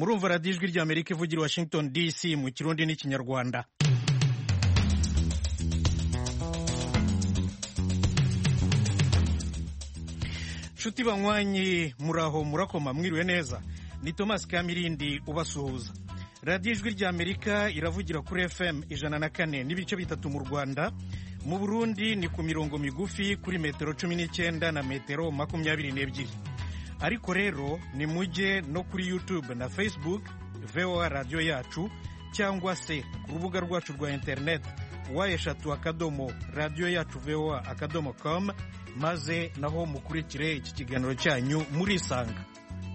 murumva radiyo ijwi ry'Amerika ivugira i Washington DC mu Kirundi n'Ikinyarwanda. Nshuti banywanyi muraho murakoma mwiriwe neza, ni Thomas Kamirindi ubasuhuza. Radiyo ijwi ry'Amerika iravugira kuri FM 104 n'ibice bitatu mu Rwanda, mu Burundi ni ku mirongo migufi kuri metero 19 na metero 22. Ariko rero ni mujye no kuri YouTube na Facebook VOA Radio yacu, cyangwa se ku rubuga rwacu rwa internet wa_radio-yacu-voa.com, maze naho mukurikire iki kiganiro cyanyu murisanga.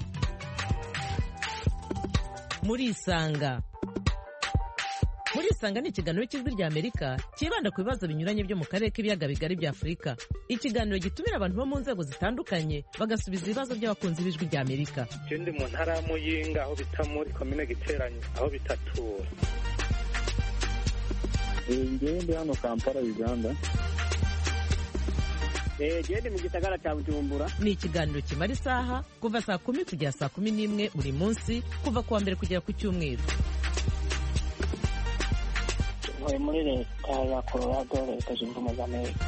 Murisanga ni ikiganiro cy'ijwi ry'Amerika kibanda ku bibazo binyuranye byo mu karere k'ibiyaga bigari bya Afurika. Ikiganiro gitumira abantu bo mu nzego zitandukanye bagasubiza ibibazo by'abakunzi b'ijwi ry'Amerika. Ndi mu ntara ya Muyinga aho bita muri komine Giteranyi aho bitatura. Ndi hano Kampala Uganda. Ndi mu gisagara cya Bujumbura. Ni ikiganiro kimara isaha kuva saa 10 kugera saa 11 buri munsi, kuva kuwa mbere kugera ku cyumweru. Muri leta ya Colorado, leta zunze ubumwe za Amerika.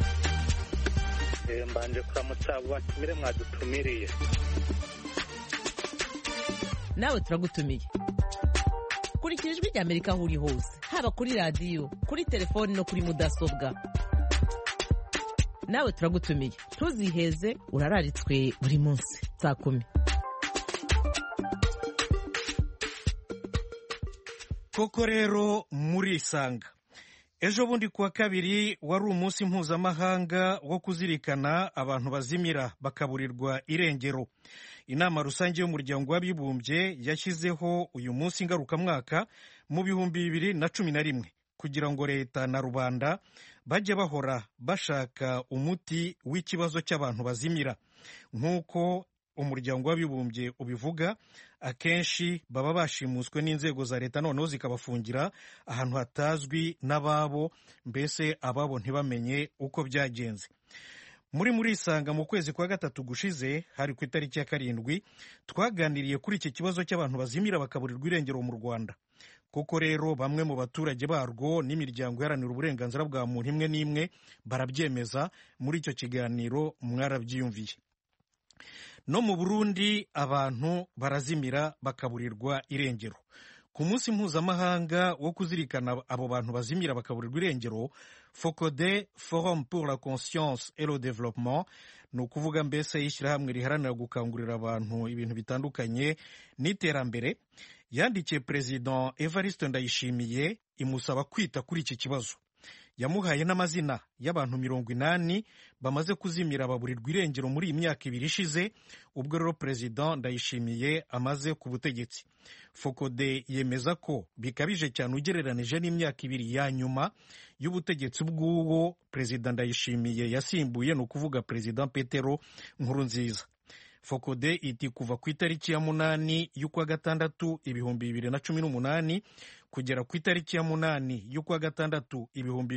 Mbanje kuramutsa abo batumire mwadutumiriye. Nawe turagutumiye. Kurikira ijwi ry'Amerika aho uri hose, haba kuri radiyo, kuri telefoni no kuri mudasobwa. Nawe turagutumiye, ntuziheze, urararitswe buri munsi saa 10. Koko rero murisanga. Ejo bundi kuwa kabiri wari umunsi mpuzamahanga wo kuzirikana abantu bazimira bakaburirwa irengero. Inama rusange y'umuryango w'abibumbye yashyizeho uyu munsi ngarukamwaka mu 2011 kugira ngo leta na rubanda bajye bahora bashaka umuti w'ikibazo cy'abantu bazimira. Nk'uko umuryango w'abibumbye ubivuga, akenshi baba bashimuswe n'inzego za leta noneho zikabafungira ahantu hatazwi n'ababo, mbese ababo ntibamenye uko byagenze. Murisanga mu kwezi kwa gatatu gushize, hari ku itariki ya 7, twaganiriye kuri iki kibazo cy'abantu bazimira bakaburirwa irengero mu Rwanda. Kuko rero bamwe mu baturage barwo n'imiryango iharanira uburenganzira bwa muntu imwe n'imwe barabyemeza. Muri icyo kiganiro mwarabyiyumviye. No mu Burundi abantu barazimira bakaburirwa irengero. Ku munsi mpuzamahanga wo kuzirikana abo bantu bazimira bakaburirwa irengero, FOCODE, Forum pour la Conscience et le Développement, ni ukuvuga mbese y'ishyirahamwe riharanira gukangurira abantu ibintu bitandukanye n'iterambere, yandikiye President Evariste Ndayishimiye imusaba kwita kuri iki kibazo. Yamuhaye n'amazina y'abantu 80 bamaze kuzimira baburirwa irengero muri iyi myaka 2 ishize, ubwo rero President Ndayishimiye amaze ku butegetsi. FOCODE yemeza ko bikabije cyane ugereranije n'imyaka 2 ya nyuma y'ubutegetsi bw'uwo President Ndayishimiye yasimbuye, ni ukuvuga President Petero Nkurunziza. FOCODE iti kuva ku itariki ya 8 y'ukwa gatandatu 2018 kugera ku itariki ya 8 y'ukwa gatandatu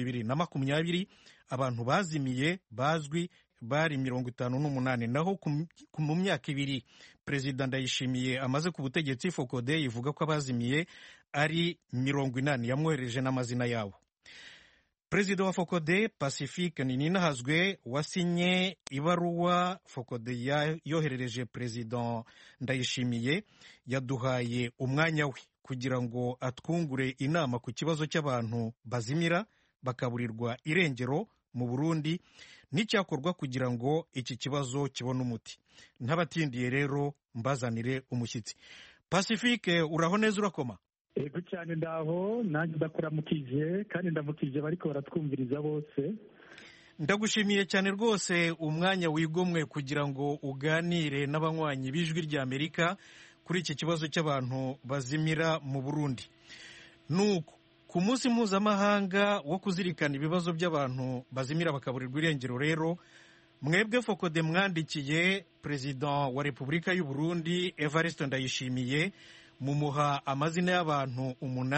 2020 abantu bazimiye bazwi bari 58. Naho mu myaka 2 Perezida Ndayishimiye amaze ku butegetsi, FOCODE ivuga ko abazimiye ari 80. Yamwohereje n'amazina yabo. Perezida wa FOCODE Pacifique Ninahazwe wasinye ibaruwa FOCODE yoherereje Perezida Ndayishimiye, yaduhaye umwanya we kugira ngo atwungure inama ku kibazo cy'abantu bazimira bakaburirwa irengero mu Burundi n'icyakorwa kugira ngo iki kibazo kibone umuti. Ntabatindiye rero mbazanire umushyitsi. Pacifique, uraho neza urakoma? Ego cyane ndaho, nanjye ndakuramukije kandi ndamukije bariko baratwumviriza bose. Ndagushimiye cyane rwose umwanya wigomwe kugira ngo uganire n'abanywanyi b'ijwi ry'Amerika kuri iki kibazo cy'abantu bazimira mu Burundi. Nuko ku munsi mpuzamahanga wo kuzirikana ibibazo by'abantu bazimira bakaburirwa irengero rero, mwebwe FOCODE mwandikiye President wa Repubulika y'u Burundi Evariste Ndayishimiye mumuha amazina y'abantu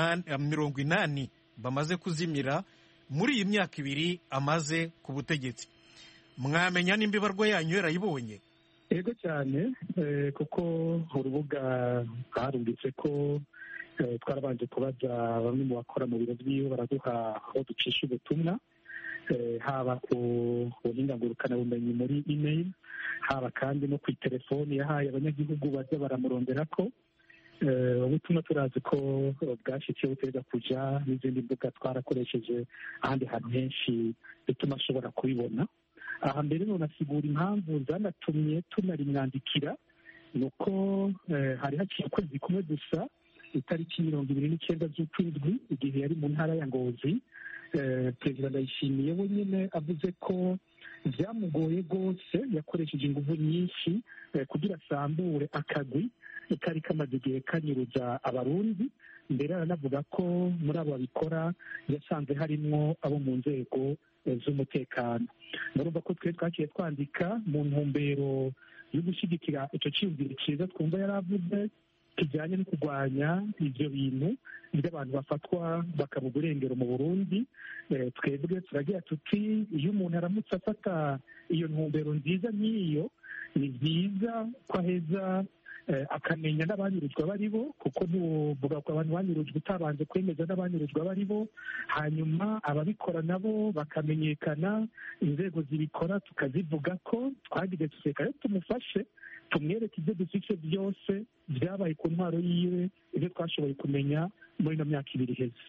80 bamaze kuzimira muri iyi myaka 2 amaze ku butegetsi. Mwamenya nimba ibarwa yanyu yarayibonye? yego cyane kuko urubuga rwarumvise ko twarabanje kubaza bamwe mu bakora mu biro by'iwe baraduha aho ducisha ubutumwa haba ku buhinga ngurukanabumenyi muri email, haba kandi no ku telefoni yahaye abanyagihugu bajya baramurondera ko ubutumwa turazi ko bwashyitse buteza kujya n'izindi mbuga twarakoresheje ahandi hantu henshi bituma ashobora kubibona. Aha mbere nonasigura impamvu zanatumye tunarimwandikira ni uko hari haciye ukwezi kumwe gusa itariki 29 z'ukwindwi igihe yari mu ntara ya Ngozi, perezida Ndayishimiye we nyine avuze ko byamugoye rwose, yakoresheje ingufu nyinshi kugira asambure akagwi kari kamaze igihe kanyuruza abarundi. Mbere aranavuga ko muri abo babikora yasanze harimwo abo mu nzego z'umutekano. Murumva ko twe twakiye twandika mu ntumbero yo gushyigikira icyo cyiyumviro cyiza twumva yari avuze kijyanye no kurwanya ibyo bintu by'abantu bafatwa bakabuga irengero mu Burundi. Twebwe turagira tuti iyo umuntu aramutse afata iyo ntumbero nziza nk'iyo, ni byiza ko aheza akamenya n'abanyurujwe abo ari bo, kuko ntuvuga ko abantu banyurujwe utabanje kwemeza n'abanyurujwe abo ari bo, hanyuma ababikora nabo bakamenyekana, inzego zibikora tukazivuga ko twagize tuseka rero tumufashe tumwereke ibyo dufite byose byabaye ku ntwaro yiwe, ibyo twashoboye kumenya muri ino myaka 2 iheze.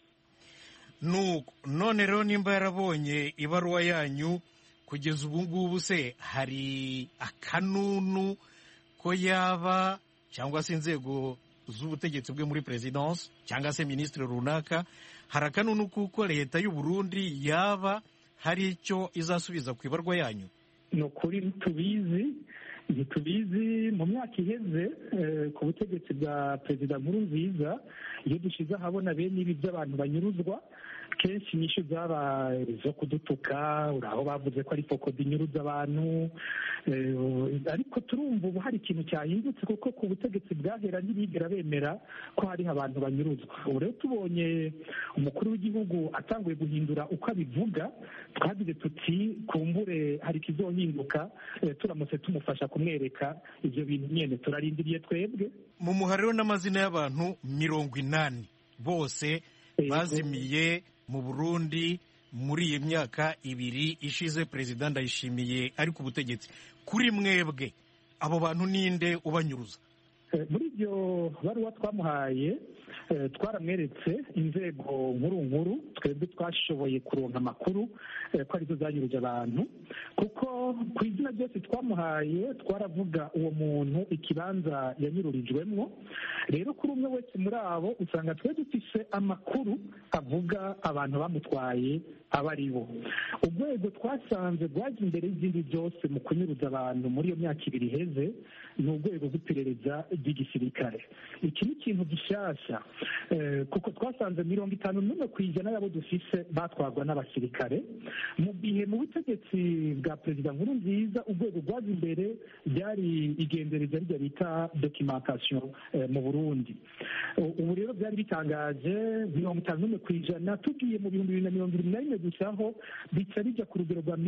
None rero nimba yarabonye ibaruwa yanyu kugeza ubu ngubu, se hari akanunu ko yaba cyangwa se inzego z'ubutegetsi bwe muri perezidansi cyangwa se minisitiri runaka, hari akanunu kuko leta y'u Burundi yaba hari icyo izasubiza ku ibarwa yanyu? Ni ukuri ntitubizi. Mu myaka iheze ku butegetsi bwa perezida Nkurunziza, iyo dushyize ahabona bene ibi by'abantu banyuruzwa, kenshi inyishu zaba zo kudutuka, uraho bavuze ko ari fokodi inyuruza abantu, ariko turumva ubu hari ikintu cyahindutse, kuko ku butegetsi bwahera ntibigera bemera ko hariho abantu banyuruzwa. Ubu rero tubonye umukuru w'igihugu atanguye guhindura uko abivuga, twagize tuti kumbure hari ikizohinduka turamutse tumufasha kumwereka ibyo bintu nyine. Turarindiriye twebwe. Mu muhariro n'amazina y'abantu 80 bose bazimiye mu Burundi muri iyi myaka 2 ishize perezida Ndayishimiye ari ku butegetsi. Kuri mwebwe abo bantu ninde ubanyuruza? Muri ibyo baruwa twamuhaye twaramweretse inzego nkuru twebwe twashoboye kuronka amakuru ko arizo zanyuruje abantu, kuko ku izina ryose twamuhaye twaravuga uwo muntu ikibanza yanyururijwemo. Rero kuri umwe wese muri abo usanga twe dufise amakuru avuga abantu bamutwaye abo ari bo. Urwego twasanze rwaje imbere y'izindi byose mu kunyuruza abantu muri iyo myaka 2 iheze ni urwego rw'iperereza ry'igisirikare. Iki ni ikintu gishyashya, kuko twasanze 51% y'abo dufise batwarwa n'abasirikare, mu gihe mu butegetsi bwa perezida Nkurunziza urwego rwaje imbere byari igendereza rya bita documentation mu Burundi. Ubu rero byari bitangaje 51%, tugiye mu 2021 gusaho bica bijya ku rugero rwa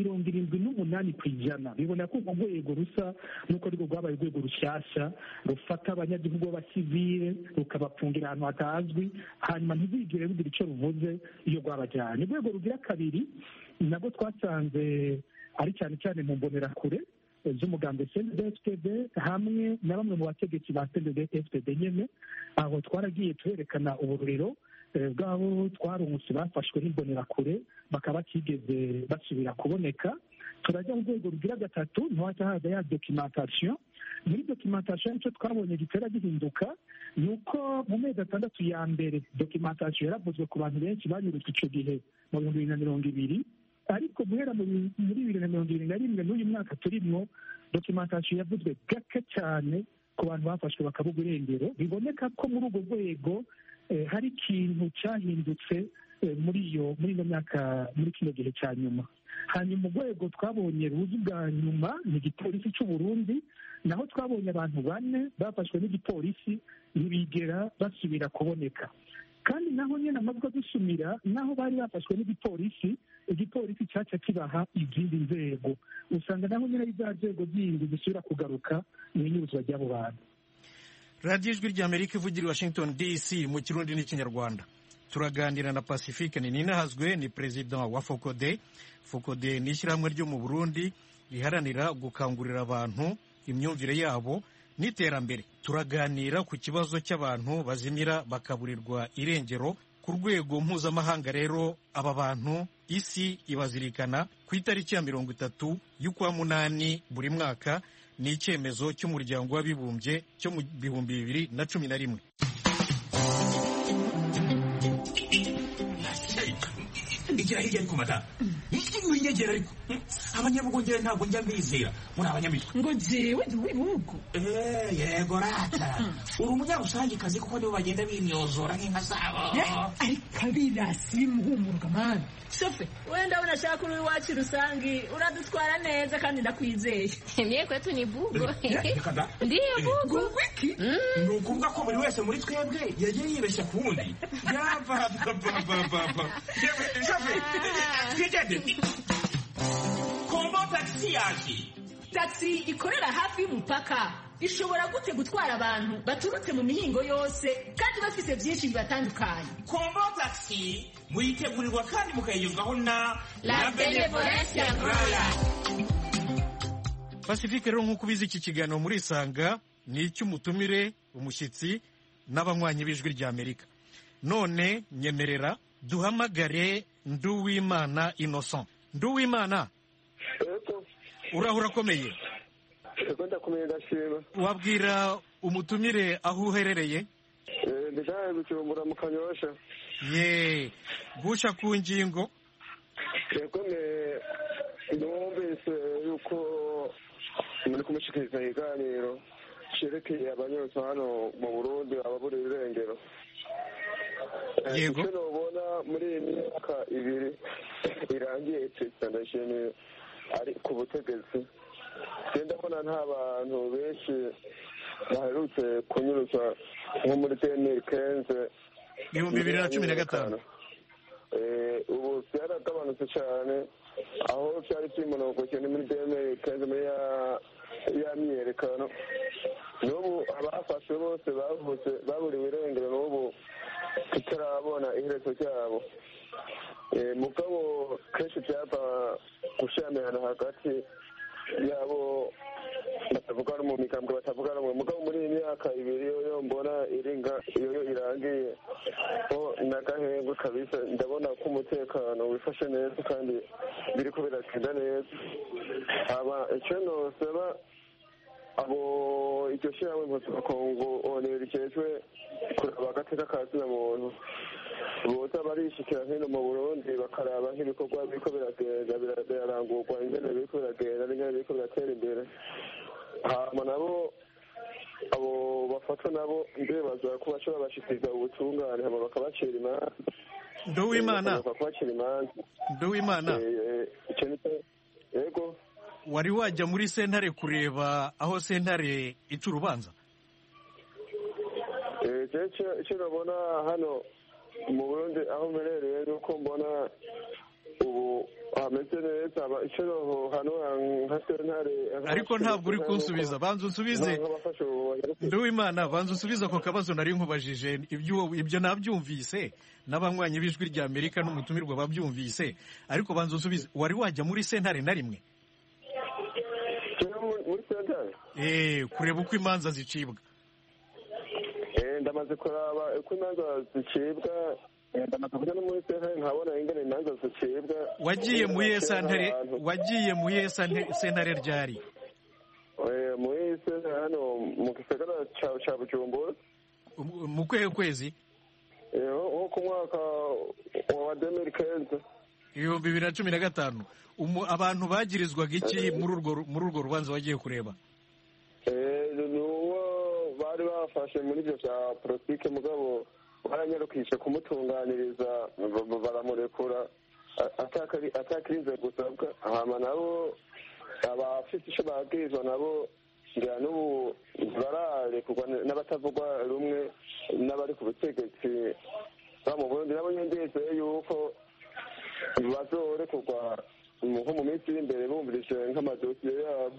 78%. Bibona ko urwo rwego rusa nuko rwo rwabaye urwego rushyashya rufata abanyagihugu b'abasivile rukabapfungira ahantu hatazwi, hanyuma ntibigire rugira icyo ruvuze iyo rwabajyanye. Urwego rugira kabiri nabwo twasanze ari cyane cyane mu mbonerakure z'umugambi CNDD-FDD hamwe na bamwe mu bategetsi ba CNDD-FDD nyene. Aho twaragiye twerekana ubururiro bw'abo twarungutse bafashwe n'imbonerakure bakaba batigeze basubira kuboneka. Turajya mu rwego rugira gatatu, ntiwaca haza ya documentation. Muri documentation icyo twabonye gitera gihinduka ni uko mu mezi 6 ya mbere documentation yaravuzwe ku bantu benshi banyurujwe icyo gihe mu 2020, ariko guhera muri 2021 n'uyu mwaka turimo documentation yavuzwe gake cyane ku bantu bafashwe bakabuga irengero. Biboneka ko muri urwo rwego hari ikintu cyahindutse muri ino myaka, muri kino gihe cya nyuma. Hanyuma urwego twabonye ruzi bwa nyuma ni igipolisi cy'u Burundi, naho twabonye abantu 4 bafashwe n'igipolisi ntibigera basubira kuboneka. Kandi naho nyine amazwa dusumira naho bari bafashwe n'igipolisi igipolisi cyaca kibaha izindi nzego, usanga naho nyine ari za nzego zindi zisubira kugaruka mu inyuruzwa ry'abo bantu. radiyo ijwi ry'amerika ivugira i Washington DC mu kirundi n'ikinyarwanda. turaganira na Pacifique Ninahazwe, ni perezida wa Focode. Focode ni ishyirahamwe ryo mu Burundi riharanira gukangurira abantu imyumvire yabo n'iterambere. Turaganira ku kibazo cy'abantu bazimira bakaburirwa irengero ku rwego mpuzamahanga. Rero aba bantu isi ibazirikana ku itariki ya 30 y'ukwa munani buri mwaka. Ni icyemezo cy'umuryango w'abibumbye cyo mu 2011. igira hirya ariko mata winyegera ariko abanyabugongera ntabwo njya mbizera muri abanyamitwe ngo jewe ndi wibugo yego rata uri umunyarusangikazi kuko nibo bagenda bimyozora nk'inka zabo ariko abirasi bimuhumurwa mani shofe wenda unashaka uri iwacu rusangi uradutwara neza kandi ndakwizeye. Mie kwetu ni bugo. Ndiyo bugo. Ni ukuvuga ko buri wese muri twebwe yagiye yibeshya ku wundi. Yava shofe twigende kombo taxi yaje. Taxi ikorera hafi y'umupaka ishobora gute gutwara abantu baturutse mu mihingo yose kandi bafite byinshi bibatandukanye. Kombo taxi muyitegurirwa kandi mukayigezwaho na La Benevolencia Royal. Pacifique rero nk'uko ubizi iki kiganiro muri Isanga ni icy'umutumire umushyitsi n'abanywanyi b'ijwi ry'Amerika. None nyemerera duhamagare Nduwimana Innocent. Nduwimana, urahura komeye? Wabwira umutumire aho uherereye? Ndaje gucumbura mu Kanyosha. Ye, gusha ku ngingo. Numvise yuko muri kumushikiriza iganiro cerekeye abanyotsi hano mu Burundi ababura irengero. Yego. Icyo nobona muri iyi myaka ibiri irangiye Tsandasheni ari ku butegetsi, ndabona nta bantu benshi baherutse kunyuruzwa nko muri 2015 2015. Ubu byaragabanutse cyane, aho byari byimonogoke ni muri 2015 muri ya myerekano. N'ubu abafashwe bose bavutse baburiwe irengero, n'ubu tutarabona iherezo ryabo. Mugabo kenshi byava gushamirana hagati yabo batavuga no mu migambwe batavuga no mugabo muri iyi myaka ibiri yo mbona iringa iyo irangiye ho nagahengwe kabisa. Ndabona ko umutekano wifashe neza kandi biriko biragenda neza. Aba icyo nosaba abo iryo shyirahamwe mpuzamakungu onerikejwe kuraba agateka ka zina muntu boza barishikira hino mu Burundi bakaraba nk'ibikorwa biriko birarangurwa, ingene biriko biragenda n'ingene biriko biratera imbere. Hama nabo abo bafatwa nabo ndibaza ko bashobora bashikiriza ubutungane hama bakabacira imanza. Nduwimana, yego, wari wajya muri sentare kureba aho sentare ica urubanza? Icyo nabona hano mu Burundi aho mperereye nuko mbona ubu hameze neza. Icyo hano nka sentare, ariko ntabwo uri kunsubiza. Banza unsubize Nduwimana, banza unsubize ako kabazo nari nkubajije. Ibyo nabyumvise n'abanywanyi b'ijwi ry'Amerika n'umutumirwa babyumvise, ariko banza unsubize, wari wajya muri sentare na rimwe? Muri sentare kureba uko imanza zicibwa? Ndamaze kuraba uko imanza zicibwa, ndamaze kujya no muri sentare nkabona ingene imanza zicibwa. Wagiye muri sentare ryari? Muri sentare hano mu gisagara ca Bujumbura. Mu kwehe kwezi? Nko ku mwaka wa 2015. 2015. Abantu bagirizwaga iki muri urwo rubanza wagiye kureba? Nuwo bari bafashe muri ibyo bya politike, mugabo baranyarukisha kumutunganiriza baramurekura atakirinze gusabwa. Hama nabo abafite icyo babwirizwa nabo ngira n'ubu bararekurwa n'abatavugwa rumwe n'abari ku butegetsi ba mu Burundi. Nabo nyendeze yuko bazorekurwa nko mu minsi y'imbere bumvise nk'amadosiye yabo.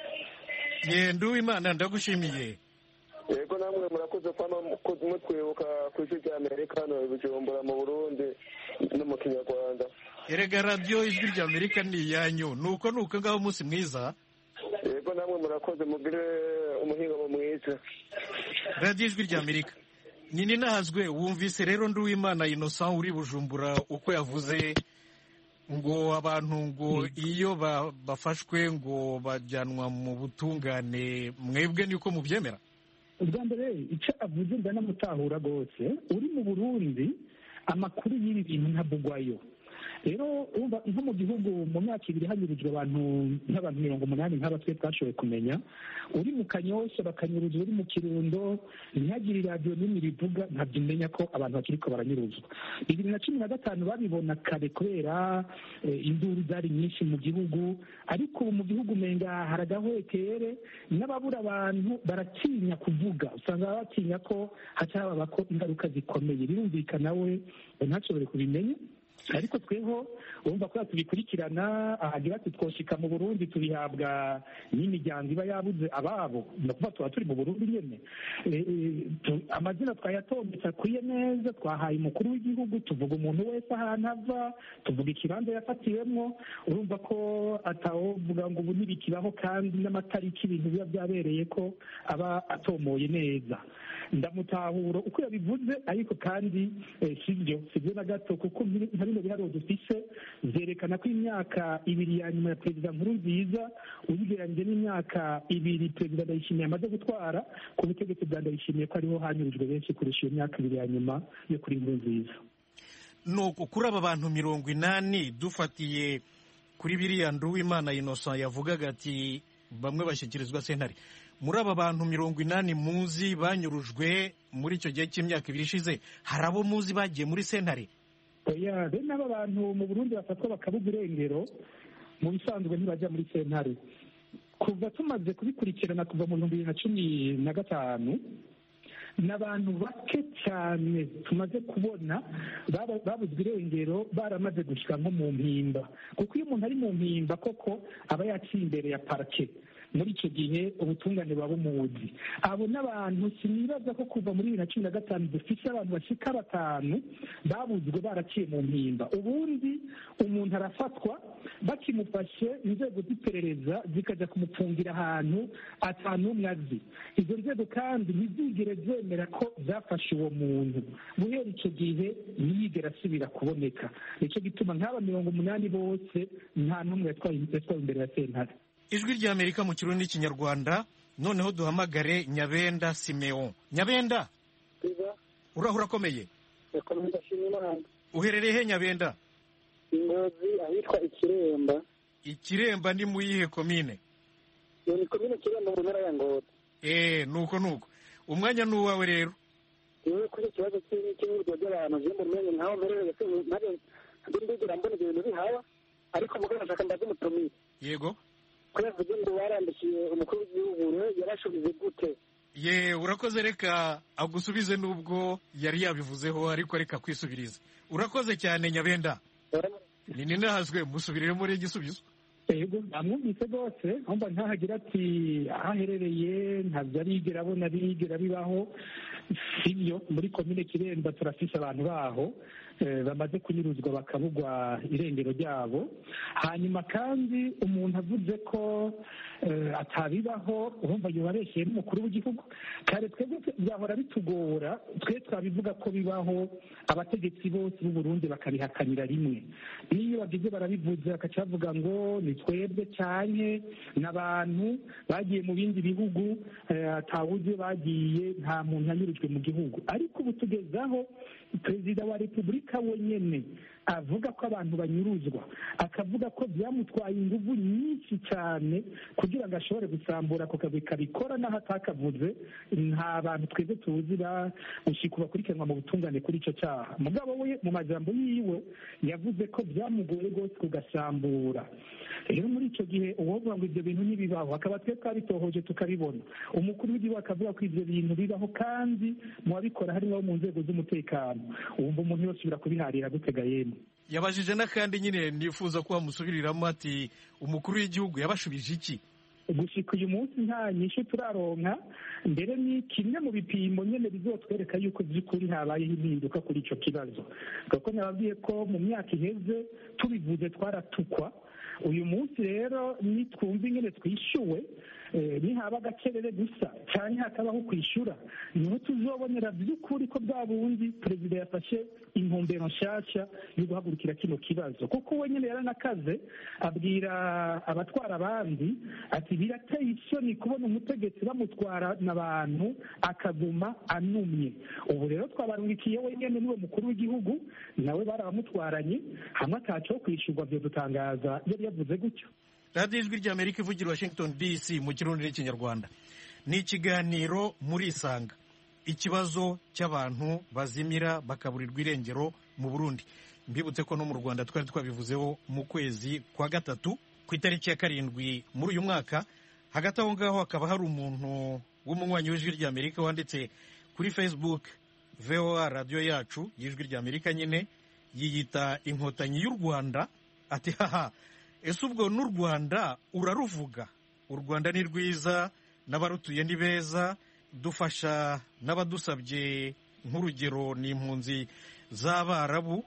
Nduwimana ndagushimiye. Yego namwe murakoze kwama mutwibuka ku isi ry'Amerika no Bujumbura mu Burundi no mu Kinyarwanda. Erega radiyo ijwi ry'Amerika ni iyanyu nuko ngaho umunsi mwiza. Yego namwe murakoze mugire umuhingamo mwiza. Radiyo ijwi ry'Amerika nini nahazwe wumvise rero Nduwimana Innocent uri Bujumbura uko yavuze ngo abantu ngo iyo bafashwe ngo bajyanwa mu butungane mwebwe niko mubyemera? ubwa mbere icyo avuze ndanamutahura rwose uri mu Burundi amakuru y'ibi bintu ntabugwayo. rero nko mu gihugu mu myaka ibiri hanyurujwe nk'abantu 80 nk'aba twe twashoboye kumenya. uri mu Kanyosha bakanyuruzwa, uri mu Kirundo ntihagire radiyo n'imwe rivuga, ntabyo umenya ko abantu bakiriko baranyuruzwa. 2015 babibona kare kubera induru zari nyinshi mu gihugu, ariko ubu mu gihugu umenga haragahwekere n'ababura abantu baratinya kuvuga, usanga batinya ko hacaba ko ingaruka zikomeye. birumvikana we ntashobore kubimenya, ariko tweho urumva ko tubikurikirana. ahagira ati twoshika mu Burundi tubihabwa n'imiryango iba yabuze ababo, no kuva tuba turi mu Burundi nyene. Amazina twayatondetse akwiye neza, twahaye umukuru w'igihugu, tuvuga umuntu wese ahantu ava, tuvuga ikibanza yafatiwemwo. urumva ko atawovuga ngo ubu ntibikibaho, kandi n'amatariki ibintu biba byabereye ko aba atomoye neza. ndamutahura uko yabivuze, ariko kandi sibyo na gato, kuko nka bino biharuro dufise vyerekana ko imyaka 2 ya nyuma ya Perezida Nkurunziza uyigereranyije n'imyaka 2 Perezida Ndayishimiye amaze gutwara ku butegetsi bwa Ndayishimiye, ko ariho hanyurujwe benshi kurusha iyo myaka 2 ya nyuma yo kuri Nkurunziza. nuko kuri aba bantu 80 dufatiye kuri biriya Nduwimana Innocent yavugaga ati bamwe bashyikirizwa sentare, muri aba bantu 80 muzi banyurujwe muri icyo gihe cy'imyaka 2 ishize, hari abo muzi bagiye muri sentare? oya, bene aba bantu mu Burundi bafatwa bakabuga irengero, mu bisanzwe ntibajya muri sentare. kuva tumaze kubikurikirana kuva mu 2015 n'abantu bake cyane tumaze kubona babuzwe irengero baramaze gushyira nko mu mpimba, kuko iyo umuntu ari mu mpimba koko aba yaciye imbere ya parike. muri icyo gihe ubutungane buba bumuzi. abo n'abantu sinibaza ko kuva muri 2015 dufite abantu bashika 5 babuzwe baraciye mu mpimba. ubundi umuntu arafatwa, bakimufashe inzego z'iperereza zikajya kumupfungira ahantu atanumwe azi. izo nzego kandi ntizigere zemera ko zafashe uwo muntu, guhera icyo gihe ntiyigera asubira kuboneka. nicyo gituma nk'aba 80 bose nta n'umwe yatwaye imbere ya sentare. Ijwi ry'Amerika mu Kirundi n'Ikinyarwanda. noneho duhamagare Nyabenda Simeon. Nyabenda, urahura akomeye? uherereye he Nyabenda? Ngozi, ahitwa Ikiremba. Ikiremba ni mu yihe komine? ni komine Kiremba mu ntara ya Ngozi. nuko umwanya ni uwawe rero. yewe kuri ikibazo cy'ibiryo by'abantu byo mu menye ntaho mbereye ntabwo ndigera mbona ibintu bihaba, ariko mugabo nshaka ndazimutumire. Yego, kubera ngo barandikiye umukuru w'igihugu yarashubize gute? urakoze, reka agusubize nubwo yari yabivuzeho, ariko reka kwisubiriza. urakoze cyane Nyabenda. nini nahazwe musubirire muri igisubizo. yego, namwumvise rwose, ahomba ntahagira ati aho aherereye ntabyo arigera abona bigera bibaho. sibyo, muri komine Kiremba turafise abantu baho bamaze kunyuruzwa bakabugwa irengero ryabo. hanyuma kandi umuntu avuze ko atabibaho, urumva yubabeshye n'umukuru w'igihugu. kare twebwe byahora bitugora, twe twabivuga ko bibaho, abategetsi bose b'u Burundi bakabihakanira rimwe. n'iyo bagize barabivuze bakaca bavuga ngo ni twebwe cyane n'abantu bagiye mu bindi bihugu, atawuzi bagiye, nta muntu yanyurujwe mu gihugu. ariko ubu tugezaho Perezida wa Repubulika wenyine avuga ko abantu banyuruzwa, akavuga ko byamutwaye ingufu nyinshi cyane kugira ngo ashobore gusambura ako kazi kabikora, n'aho atakavuze. nta bantu twebwe tuzi gushika bakurikiranwa mu butungane kuri icyo cyaha. mugabo we mu majambo yiwe yavuze ko byamugoye rwose kugasambura. rero muri icyo gihe uwovuga ngo ibyo bintu ntibibaho, akaba twe twabitohoje tukabibona, umukuru w'igihugu akavuga ko ibyo bintu bibaho, kandi mu babikora harimo abo mu nzego z'umutekano. wumva umuntu yose ubira kubiharira gutega yemwe. yabajije n'akandi nyine nifuza ko bamusubiriramo ati umukuru w'igihugu yabashubije iki? gushika uyu munsi nta nyishu turaronka, mbere ni kimwe mu bipimo nyine bizotwereka yuko by'ukuri habayeho impinduka kuri icyo kibazo, kuko nababwiye ko mu myaka iheze tubivuze twaratukwa. uyu munsi rero nitwumva ingene twishyuwe, nihaba agacerere gusa cyane hakabaho kwishyura, niho tuzobonera by'ukuri ko bwa bundi perezida yafashe intumbero nshyashya yo guhagurukira kino kibazo, kuko we nyine yaranakaze abwira abatwara abandi ati birateye isoni kubona umutegetsi bamutwara n'abantu akaguma anumye. ubu rero twabarungikiye we nyine niwe mukuru w'igihugu, nawe barabamutwaranye hamwe ataco kwishyurwa byo dutangaza yari yavuze gutyo. radiyo ijwi ry'amerika ivugira Washington DC mu kirundi n'ikinyarwanda. ni ikiganiro muri isanga, ikibazo cy'abantu bazimira bakaburirwa irengero mu Burundi. mbibutse ko no mu Rwanda twari twabivuzeho mu kwezi kwa gatatu ku itariki ya 7 muri uyu mwaka. hagati aho ngaho hakaba hari umuntu w'umunywanyi w'ijwi ry'Amerika wanditse kuri Facebook VOA radiyo yacu y'ijwi ry'Amerika nyine, yiyita inkotanyi y'u Rwanda, ati haha ese ubwo n'u Rwanda uraruvuga? u Rwanda ni rwiza n'abarutuye ni beza, dufasha n'abadusabye, nk'urugero ni impunzi z'Abarabu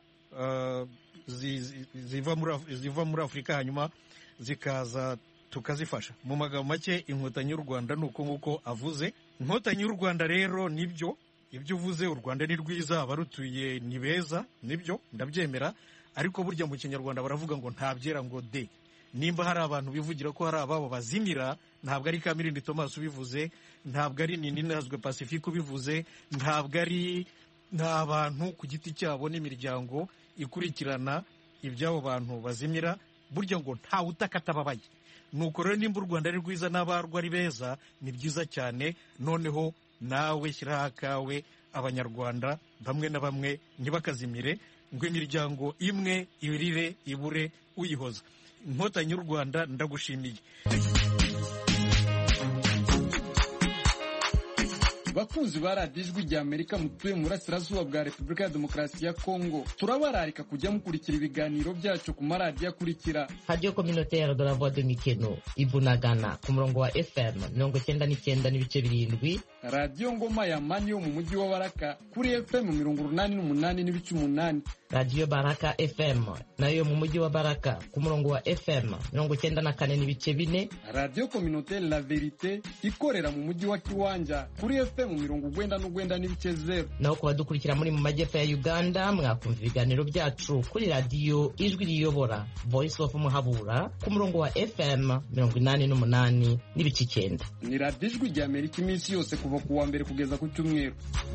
ziva muri Afurika hanyuma zikaza tukazifasha. mu magambo make inkotanyi y'u Rwanda ni uko nguko avuze. inkotanyi y'u Rwanda rero nibyo ibyo uvuze, u Rwanda ni rwiza, abarutuye ni beza, nibyo ndabyemera, ariko burya mu kinyarwanda baravuga ngo nta byera ngo de. nimba hari abantu bivugira ko hari ababo bazimira, ntabwo ari Kamirindi Thomas ubivuze, ntabwo ari Ninazwe Pacifique ubivuze, ntabwo ari n'abantu ku giti cyabo n'imiryango ikurikirana iby'abo bantu bazimira. burya ngo ntawe utakatababaye. nuko rero nimba u Rwanda ari rwiza n'abarwo ari beza, ni byiza cyane. noneho nawe shyiraho akawe, abanyarwanda bamwe na bamwe ntibakazimire ngo imiryango imwe ibirire ibure uyihoza. inkotanyi y'u Rwanda ndagushimiye. bakunzi ba radiyo ijwi ry'Amerika mutuye mu burasirazuba bwa Repubulika ya Demokarasi ya Kongo, turabararika kujya mukurikira ibiganiro byacu ku maradiyo akurikira: Radio Communautaire de la Voix de Mikeno Ibunagana ku murongo wa FM 99.7, radiyo Ngoma ya Mani yo mu mujyi wa Baraka kuri FM 88.8, Radio Baraka FM nayo mu mujyi wa Baraka ku murongo wa FM 94.4, Radio Communautaire La Verite ikorera mu mujyi wa Kiwanja kuri FM 99.0. naho ku badukurikira muri mu majyepfo ya Uganda mwakumva ibiganiro byacu kuri radiyo Ijwi Riyobora Voice of Muhabura ku murongo wa FM 88.9. ni radiyo Ijwi ry'Amerika iminsi yose kuva ku wa mbere kugeza ku cyumweru.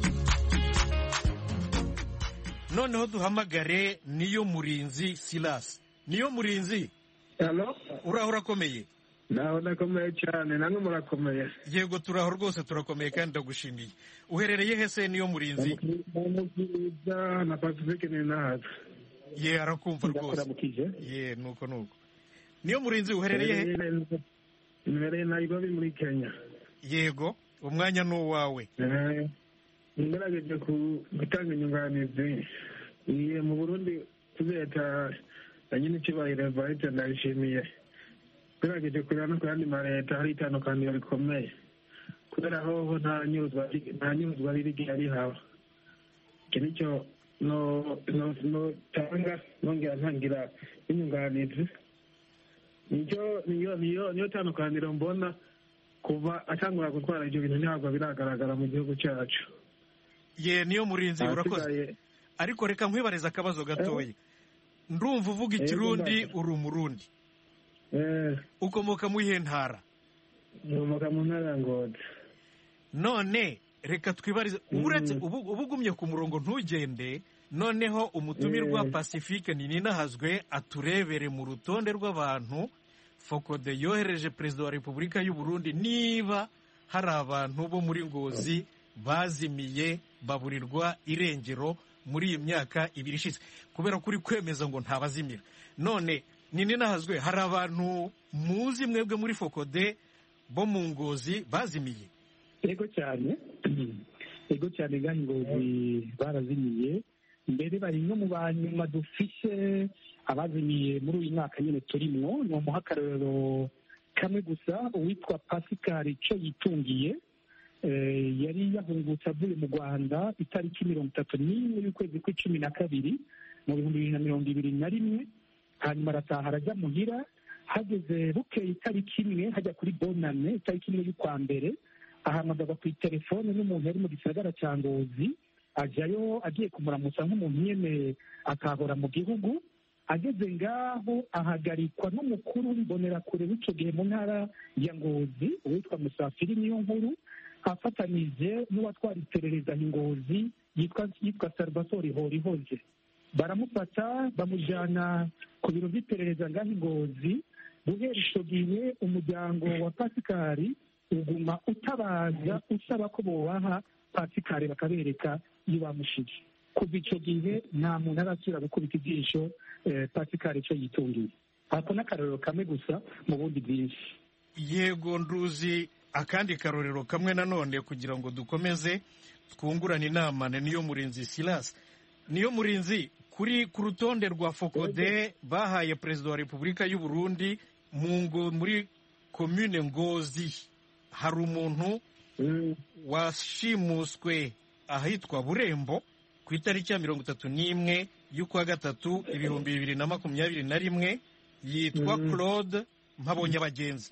noneho duhamagare Niyo Murinzi Silas. Niyo Murinzi, uraho urakomeye? naho nakomeye cyane, namwe murakomeye? yego turaho rwose, turakomeye kandi ndagushimiye. uherereye hese Niyo Murinzi? na Pacifique ni nahaza. ye arakumva rwose. ye nuko Niyo Murinzi uherereye he? Mbereye Nairobi muri Kenya. yego umwanya ni uwawe. ngerageje gutanga inyunganizi. mu Burundi leta nyine icyubahiro Evariste ndayishimiye ngerageje kureba no ku yandi maleta hari itandukaniro rikomeye, kubera aho nta nyuzwa ririgiye rihaba. iki nicyo notanga nongera ntangira inyunganizi. niyo tandukaniro mbona kuva atangura gutwara ibyo bintu ntabwo biragaragara mu gihugu cyacu. ye Niyo Murinzi urakoze, ariko reka nkwibariza akabazo gatoya. ndumva uvuga Ikirundi, uri Umurundi, ukomoka mu iyihe ntara? nkomoka mu ntara ya Ngozi. none reka twibarize, uretse ubu ugumye ku murongo ntugende, noneho umutumirwa Pacifique Ninahazwe aturebere mu rutonde rw'abantu Fokode yohereje perezida wa Repubulika y'u Burundi niba hari abantu bo muri Ngozi bazimiye baburirwa irengero muri iyi myaka 2 ishize, kubera kuri kwemeza ngo ntabazimira. none Ninahazwe, hari abantu muzi mwebwe muri Fokode bo mu Ngozi bazimiye? yego cyane gahi Ngozi barazimiye, mbere bari no mu banyuma dufise abazimiye muri uyu mwaka nyine turimwo. ni umuha akarorero kamwe gusa, uwitwa Pascal Cyo Yitungiye yari yahungutse avuye mu Rwanda itariki 31 y'ukwezi kw'icumi na kabiri mu 2021, hanyuma arataha arajya muhira. hageze bukeye itariki imwe hajya kuri bonane itariki imwe y'ukwa mbere, ahamagara ku telefone n'umuntu yari mu gisagara cya Ngozi, ajyayo agiye kumuramutsa nk'umuntu nyene akahora mu gihugu. ageze ngaho ahagarikwa n'umukuru w'imbonerakure w'icyo gihe mu ntara ya Ngozi uwitwa Musafiri Niyonkuru, afatanije n'uwatwara iperereza Ngozi yitwa Salvatore Horihoze. baramufata bamujyana ku biro by'iperereza ngaho Ngozi. guhera icyo gihe umuryango wa Pascal uguma utabaza usaba ko bobaha Pascal bakabereka iyo bamushije. kuva icyo gihe nta muntu arasubira gukubita ijisho Pascal Cyo Yitungiye. ako n'akarorero kamwe gusa mu bundi bwinshi. yego nduzi akandi karorero kamwe nanone kugira ngo dukomeze twungurane inama. niyo murinzi Silas. niyo murinzi, ku rutonde rwa Fokode bahaye perezida wa Repubulika y'u Burundi muri komune Ngozi hari umuntu washimuswe ahitwa Burembo ku itariki ya 31 y'ukwa gatatu 2021, yitwa Claude Mpabonyabagenzi.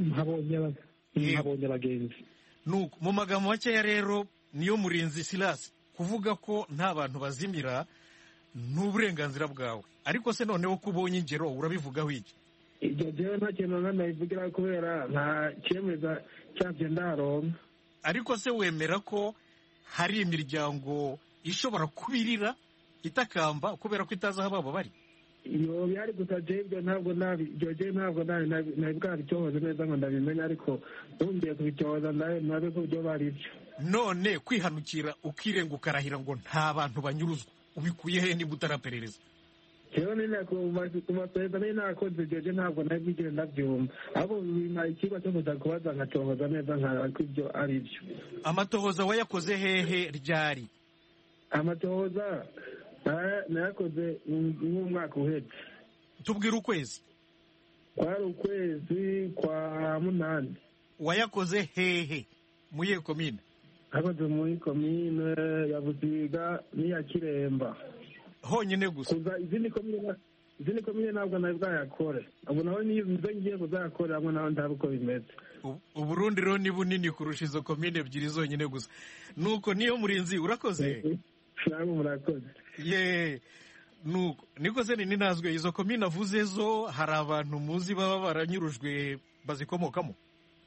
Nuko mu magambo makeya rero, niyo murinzi Silas, kuvuga ko nta bantu bazimira n'uburenganzira bwawe. ariko se noneho ko ubonye ingero urabivugaho iki? ibyo jewe nta kintu nabivugira kubera nta cyemeza cyabyo ndaronka. ariko se wemera ko hari imiryango ishobora kubirira itakamba kubera ko itazi aho babo bari? iyo bihari gusa jewe ntabwo nabibwabitohoza neza ngo ndabimenya, ariko ntumbiye kubitohoza nabe ko byo bari byo. none kwihanukira ukirenga ukarahira ngo nta bantu banyuruzwa ubikuye he niba utaraperereza? rero nina ku maperereza nari nakoze jeje ntabwo nabigire ndabyumva, ahubwo bima ikigo cyo kuza kubaza nkatohoza neza nkarako ibyo ari byo. amatohoza wayakoze hehe ryari? amatohoza nayakoze nk'umwaka uhetse. tubwire ukwezi. kwari ukwezi kwa munani. wayakoze hehe? muye komine? nakoze muri komine ya Busiga n'iya Kiremba honyine gusa. kuza izindi komine ntabwo nawe bwayakore, ubu nawe niyo ngiye kuzayakore hamwe nawe ndabe uko bimeze. Uburundi rero ni bunini kurusha izo komine ebyiri zonyine gusa. nuko niyo murinzi urakoze. namwe murakoze. ye nuko niko se ni nazwe izo komine avuze zo hari abantu muzi baba baranyurujwe bazikomokamo?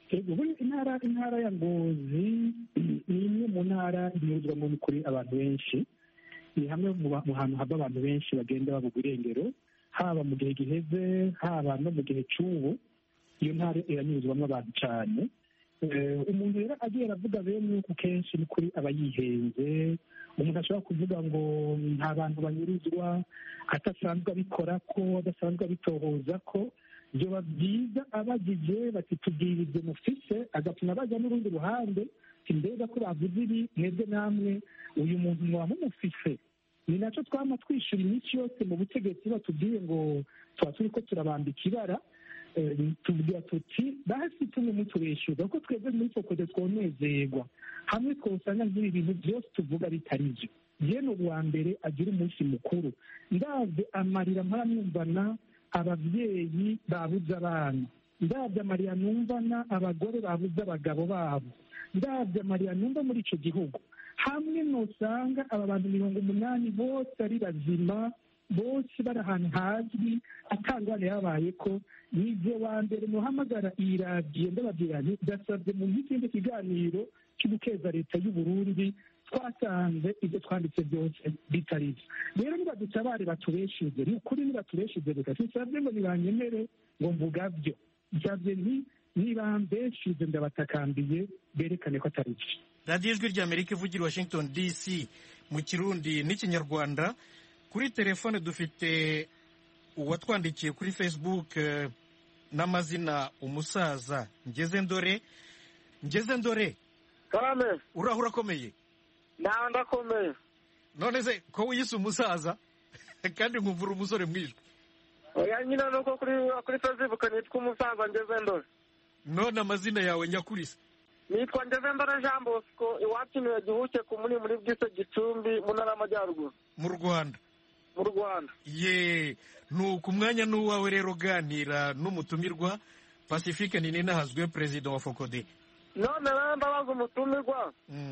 intara ya Ngozi ni imwe mu ntara inyurwamo kuri abantu benshi. ni hamwe mu hantu hava abantu benshi bagenda babugwa irengero, haba mu gihe giheze haba no mu gihe cy'ubu. iyo ntara iranyuzwamo abantu cyane. umuntu rero agiye aravuga bene uko kenshi ni kuri aba yihenze. umuntu ashobora kuvuga ngo nta bantu banyuruzwa adasanzwe abikora ko adasanzwe abitohoza ko. byoba byiza abagize bati tubwirize mufise, agatuma bajya n'urundi ruhande mbega ko bavuze ibi mwebwe namwe uyu muntu mwaba mumufise. ni nacyo twama twishyura iminsi yose mu butegetsi batubwiye ngo tuba turi ko turabambika ibara. tubwira tuti basi tumwe mutubeshyuza kuko twebwe muri Fokode twonezerwa hamwe twosanga nk'ibi bintu byose tuvuga bitari byo. yewe uwa mbere agira umunsi mukuru ndabye amarira mparamwumvana ababyeyi babuze abana, ndabye amarira numvana abagore babuze abagabo babo, ndabye amarira numva muri icyo gihugu hamwe nosanga aba bantu 80 bose ari bazima, bose bari ahantu hazwi atangwane yabaye ko. nibyo wa mbere muhamagara iyi radiyo ndababwira nti ndasabye mu n'ikindi kiganiro cy'ugukeza leta y'u Burundi twasanze ibyo twanditse byose bitari byo. rero nibadutabare batubeshuze, ni ukuri nibatubeshuze gusa sisabye ngo nibanyemere ngo mvuga byo. nsabye nti nibambeshuze ndabatakambiye berekane ko atari byo. radiyo ijwi ry'Amerika ivugira Washington DC mu Kirundi n'Ikinyarwanda. kuri telefone dufite uwatwandikiye kuri Facebook n'amazina umusaza Ngeze Ndore. karame urahura akomeye? ndakomeye. none se ko wiyise umusaza kandi nkumvura umusore mwijwe? oya nyine nuko kuri Facebook nitwa umusaza ngeze ndore. None amazina yawe nyakurisa? Nitwa ngeze ndore Jean Bosco, iwacu ni Gihuke ku muri bwise Gicumbi mu ntara y'Amajyaruguru mu Rwanda. mu Rwanda. Ye, nuko umwanya n'uwawe rero ganira n'umutumirwa Pacifique Ninahazwe, perezida wa Fokode. None rero ndabaza umutumirwa,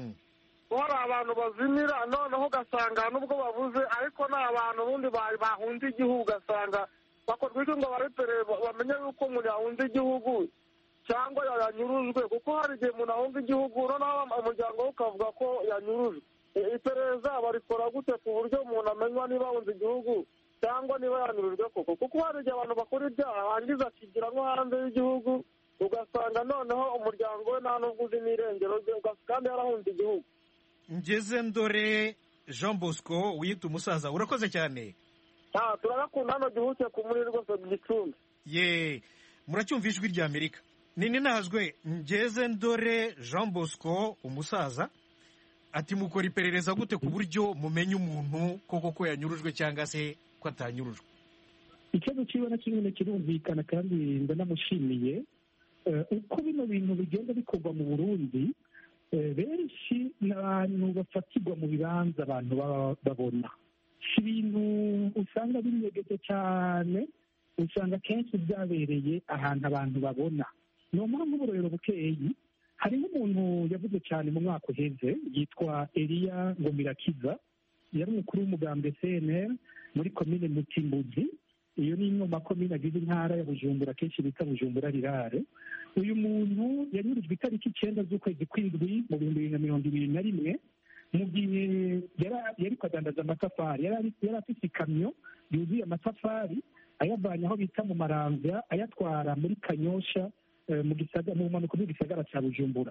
ko hari abantu bazimira noneho ugasanga nubwo babuze ariko ni abantu ubundi bahunze igihugu, ugasanga bakorwa iki ngo barepere bamenye yuko umuntu yahunze igihugu cyangwa yanyurujwe, kuko hari igihe umuntu ahunze igihugu noneho umuryango we ukavuga ko yanyurujwe. Iperereza barikora gute ku buryo umuntu amenywa niba ahunze igihugu cyangwa niba yanyurujwe koko? Kuko hari igihe abantu bakora ibyaha hangiza akigira nko hanze y'igihugu, ugasanga noneho umuryango we nta n'ubwo uzi n'irengero rye kandi yarahunze igihugu. Ngeze ndore Jean Bosco wiyita umusaza, urakoze cyane. Turagakunda hano Gihuke ku muri rwose Gicumbi. Ye, muracyumva ijwi rya Amerika. Ninahazwe, ngeze ndore Jean Bosco umusaza ati mukora iperereza gute ku buryo mumenye umuntu koko ko yanyurujwe cyangwa se ko atanyurujwe? Ikibazo cyiwe na kimwe kirumvikana kandi ndanamushimiye. Uko bino bintu bigenda bikorwa mu Burundi, benshi n'abantu bafatirwa mu bibanza abantu babona, si ibintu usanga binyegeje cyane, usanga kenshi byabereye ahantu abantu babona. Ni mpamvu uburorero bukeyi, hari nk'umuntu yavuze cyane mu mwaka uheze yitwa Elia Ngomirakiza, yari umukuru w'umugambwe CNL muri komine Mutimbuzi, iyo ni imwe mu makomine agize intara ya Bujumbura, kenshi bita Bujumbura rirare. Uyu muntu yanyurujwe itariki 9 z'ukwezi kw'indwi mu 2021 mu gihe yari kwadandaza amatafari. Yari afite ikamyo yuzuye amatafari ayavanye aho bita mu Maramvya ayatwara muri Kanyosha mu mpanuka bw'igisagara cya Bujumbura.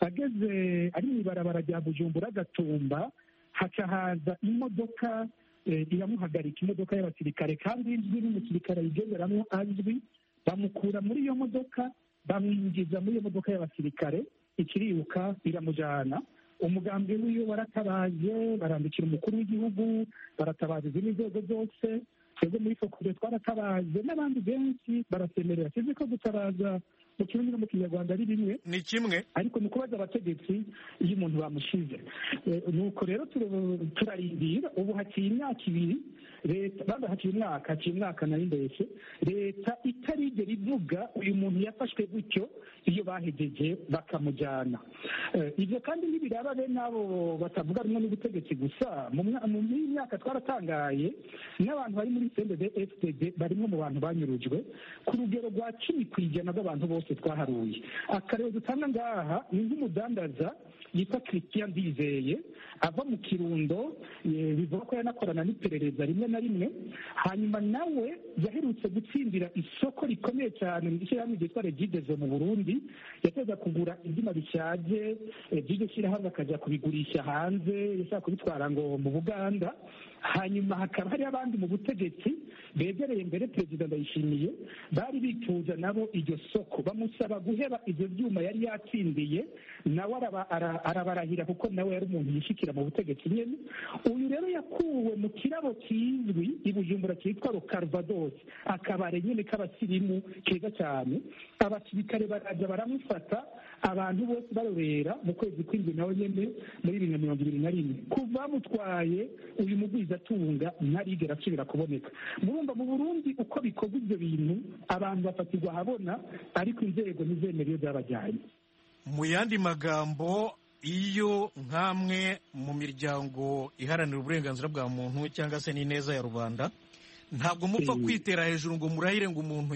Ageze ari mu ibarabara rya Bujumbura Gatumba, haca haza imodoka iramuhagarika, imodoka y'abasirikare kandi izwi n'umusirikare yigenderamo azwi. Bamukura muri iyo modoka bamwinjiza muri iyo modoka y'abasirikare, ikiriruka iramujyana. Umugambi w'iyo baratabaje, barandikira umukuru w'igihugu, baratabaza izindi nzego zose. Twebwe muri Fokode twaratabaje n'abandi benshi barasemerera. Tuzi ko gutabaza mu kirundi no mu kinyarwanda ari bimwe, ni kimwe, ariko ni ukubaza abategetsi iyo umuntu bamushize. Nuko rero turarindira. Ubu haciye imyaka ibiri leta haciye umwaka nari mbese leta itarigera ivuga uyu muntu yafashwe gutyo iyo bahejeje bakamujyana. Ibyo kandi ntibiraba bene abo batavuga rumwe n'ubutegetsi gusa. Mu myaka twaratangaye n'abantu bari muri CNDD-FDD barimo mu bantu banyurujwe ku rugero rwa 10% rw'abantu bose twaharuye. Akarero dutanga ngaha ni nk'umudandaza yitwa Christian Ndizeye ava mu Kirundo, bivuga ko yanakorana n'iperereza rimwe na rimwe. Hanyuma nawe yaherutse gutsindira isoko rikomeye cyane mu ishyirahamwe ryitwa Regidezo mu Burundi. Yateza kugura ibyuma bishaje by'iryo shyirahamwe akajya kubigurisha hanze, yashaka kubitwara ngo mu Buganda. Hanyuma hakaba hari abandi mu butegetsi begereye mbere Perezida Ndayishimiye bari bifuza nabo iryo soko, bamusaba guheba ibyo byuma yari yatsindiye, nawe arabarahira kuko nawe yari umuntu yishikira mu butegetsi nyene. Uyu rero yakuwe mu kirabo kizwi i Bujumbura cyitwa Carvados, akabare nyene k'abasirimu keza cyane. Abasirikare baraza baramufata, abantu bose barorera mu kwezi kw'indwi nawe nyene muri 2021. Kuva bamutwaye uyu mugwizatunga ntarigera asubira kuboneka. Murumva mu Burundi uko bikorwa ibyo bintu, abantu bafatirwa habona ariko inzego ntizemera iyo zabajyanye. Mu yandi magambo, iyo nkamwe mu miryango iharanira uburenganzira bwa muntu cyangwa se n'ineza ya rubanda, ntabwo mupfa kwitera hejuru ngo murahire ngo umuntu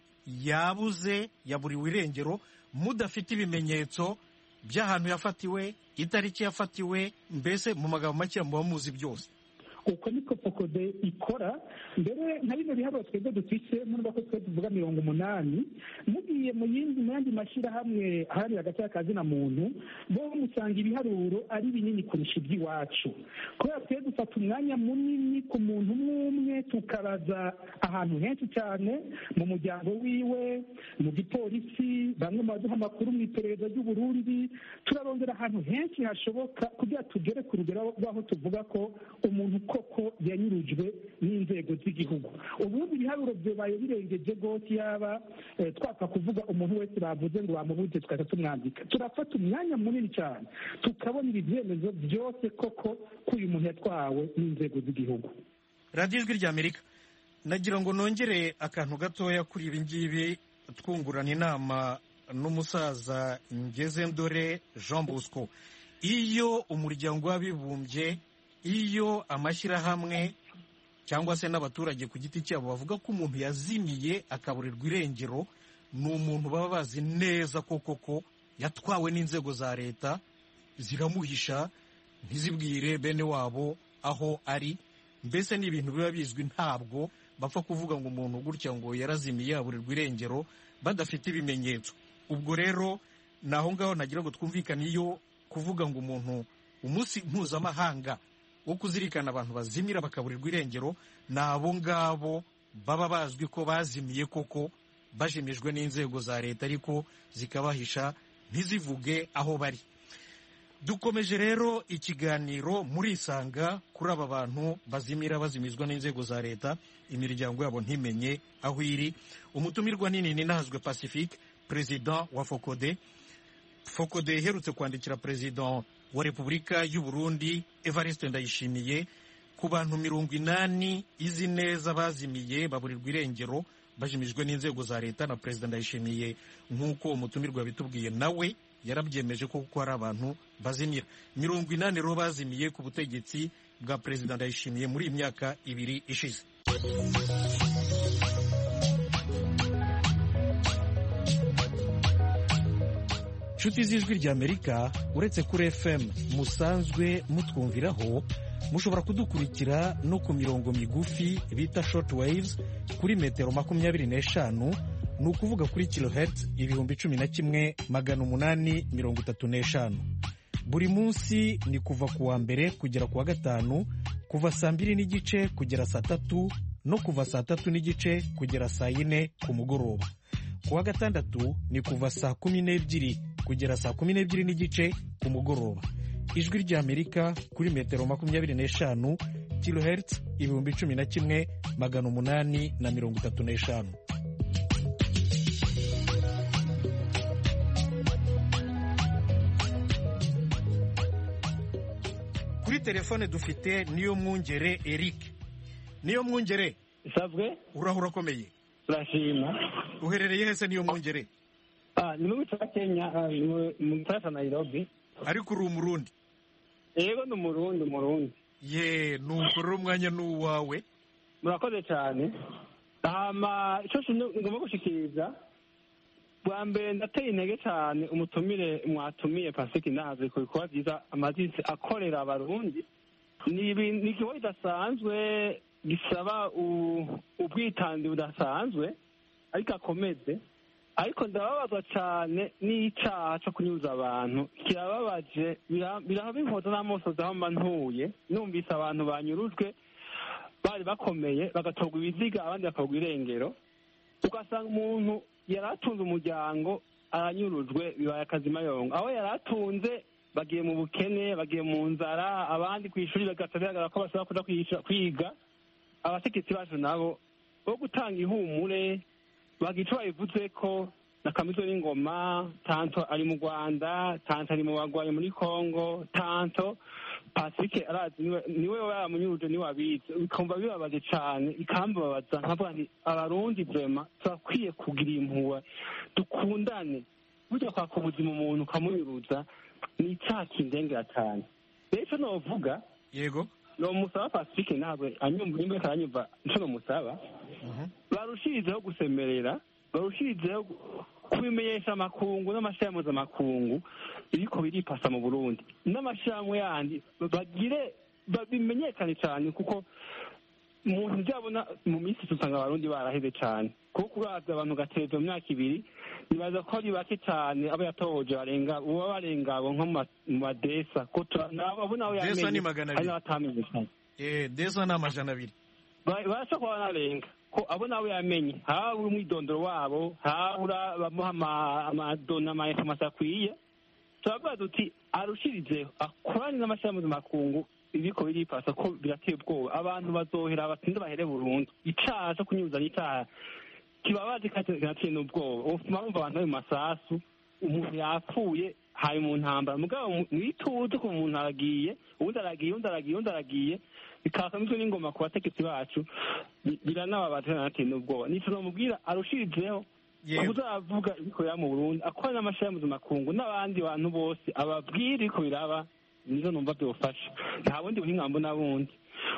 yabuze, yaburiwe irengero, mudafite ibimenyetso by'ahantu yafatiwe, itariki yafatiwe, mbese mu magambo make muba muzi byose. uko niko fokode ikora. Mbere nka bino biharuro twebwe dufise murumva ko twe tuvuga 80, mugiye mu yandi mashyirahamwe hari hagati y'akazina muntu bo musanga ibiharuro ari binini kurusha iby'iwacu, kubera twe dufata umwanya munini ku muntu umwe tukabaza ahantu henshi cyane, mu muryango wiwe, mu gipolisi, bamwe mu baduha amakuru mu iperereza ry'Uburundi, turarondera ahantu henshi hashoboka kugira tugere ku rugero rw'aho tuvuga ko umuntu koko yanyurujwe n'inzego z'igihugu. Ubundi ibiharuro byabaye birengeje rwose, yaba twapfa kuvuga umuntu wese bavuze ngo bamubuze tukajya tumwandika, turafata umwanya munini cyane tukabona ibi byemezo byose koko ko uyu muntu yatwawe n'inzego z'igihugu. radiyo ijwi ry'Amerika, nagira ngo nongere akantu gatoya kuri ibi ngibi, twungurana inama n'umusaza Ngezendore Jean Bosco. Iyo umuryango w'abibumbye, iyo amashyirahamwe cyangwa se n'abaturage ku giti cyabo bavuga ko umuntu yazimiye akaburirwa irengero, ni umuntu baba bazi neza ko koko yatwawe n'inzego za leta, ziramuhisha ntizibwire bene wabo aho ari. Mbese ni ibintu biba bizwi, ntabwo bapfa kuvuga ngo umuntu gutya ngo yarazimiye aburirwa irengero badafite ibimenyetso. Ubwo rero naho ngaho nagira ngo twumvikane, iyo kuvuga ngo umuntu umunsi mpuzamahanga wo kuzirikana abantu bazimira bakaburirwa irengero, ni abo ngabo baba bazwi ko bazimiye koko bajimijwe n'inzego za leta ariko zikabahisha ntizivuge aho bari. Dukomeje rero ikiganiro murisanga kuri aba bantu bazimira bazimizwa n'inzego za leta, imiryango yabo ntimenye aho iri. Umutumirwa nini ni Nahazwe Pacifique, perezida wa Fokode. Fokode iherutse kwandikira perezida wa Repubulika y'u Burundi Evariste Ndayishimiye ku bantu 80 izi neza bazimiye baburirwa irengero bajimijwe n'inzego za leta, na perezida Ndayishimiye nk'uko umutumirwa bitubwiye nawe yarabyemeje ko kuko hari abantu bazimira 80 rero bazimiye ku butegetsi bwa perezida Ndayishimiye muri imyaka 2 ishize. Nshuti z'ijwi ry'Amerika, uretse kuri FM musanzwe mutwumviraho, mushobora kudukurikira no ku mirongo migufi bita short waves kuri metero 25, ni ukuvuga kuri kilohertz 11,835. Buri munsi ni kuva ku wa mbere kugera ku wa gatanu, kuva saa 2:30 kugera saa 3, no kuva saa 3:30 kugera saa 4 ku mugoroba. Ku wa gatandatu ni kuva saa 12 kugera saa 12:30 ku mugoroba. Ijwi ry'Amerika kuri metero 25, kilohertz 11,835. Kuri telefone dufite Niyo Mwungere Eric. Niyo Mwungere, isabwe urahura komeye? Urashima. Uherereye hese Niyo Mwungere? Ni mu gihugu cya Kenya, mu gisagara cya Nairobi. Ariko uri Umurundi? Yego, ni Umurundi. Ye, nuko rero umwanya ni uwawe. Murakoze cyane. Icyo ngomba gushikiriza, bwa mbere ndateye intege cyane umutumire mwatumiye Pacifique Nahazwe ku bikorwa byiza amazisi akorera abarundi. Ni igikorwa kidasanzwe gisaba ubwitange budasanzwe ariko akomeze. Ariko ndababazwa cyane n'icyaha cyo kunyuza abantu, kirababaje, birabihoza n'amosozi aho mba ntuye, numvise abantu banyurujwe bari bakomeye bagatorwa ibiziga abandi bakagwa irengero, ugasanga umuntu yari atunze umuryango aranyurujwe, bibaye akazimayongo. Abo yari atunze bagiye mu bukene, bagiye mu nzara, abandi ku ishuri bagahita bigaragara ko bashobora kuja kwiga. Abategetsi bacu nabo bo gutanga ihumure bagica babivuze ko na Kamizo n'ingoma, tanto ari mu Rwanda, tanto ari mu bagwaye muri Kongo, tanto Pacifique arazi niwe yaramunyuruje niwe abizi, bikumva bibabaje cyane, ikambabaza nkavuga nti abarundi vrema turakwiye kugira impuhwe, dukundane. Burya kwaka ubuzima umuntu ukamunyuruza ni icyaha kindengera cyane. Rero novuga yego no musaba Pacifique ntabwo anyumva nimba karanyumva nshobora musaba barushirizeho gusemerera, barushirizeho kubimenyesha amakungu n'amashirahamwe mpuzamakungu biriko biripasa mu Burundi n'amashirahamwe yandi, bagire bimenyekane cyane kuko umuntu byabona mu minsi usanga abarundi baraheze cyane kuko uravye abantu gatezo mu myaka ibiri nibaza ko ari bake cyane abo yatohoje uba barenga abo nko mu madesa abo nawe yamenye hari n'abatamenye cyane desa ni 200 barasha kuba banarenga ko abo nawe yamenye habura umwidondoro wabo habura bamuha amadona amainformation akwiye turavuga duti arushirizeho akorane n'amashyirahamwe mpuzamakungu ibiko biripasa ko birateye ubwoba abantu bazohera abatinde bahere burundu icaha cyo kunyuza n'icyaha kibabaje kirateye n'ubwoba ufuma bumva abantu bari mu masasu umuntu yapfuye hari mu ntambara mugabo mwituze ko umuntu aragiye uwundi aragiye bikakamizwe n'ingoma ku bategetsi bacu biranababaje nateye n'ubwoba nico nomubwira arushirizeho uzavuga ibikorera mu Burundi akorana n'amashyirahamwe mpuzamakungu n'abandi bantu bose ababwira ko biraba nizo numva byofasha nta bundi buhinga mbona bundi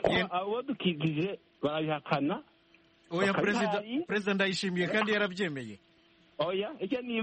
abo dukizije barabihakana oya perezida ndayishimiye kandi yarabyemeye oya icyo ni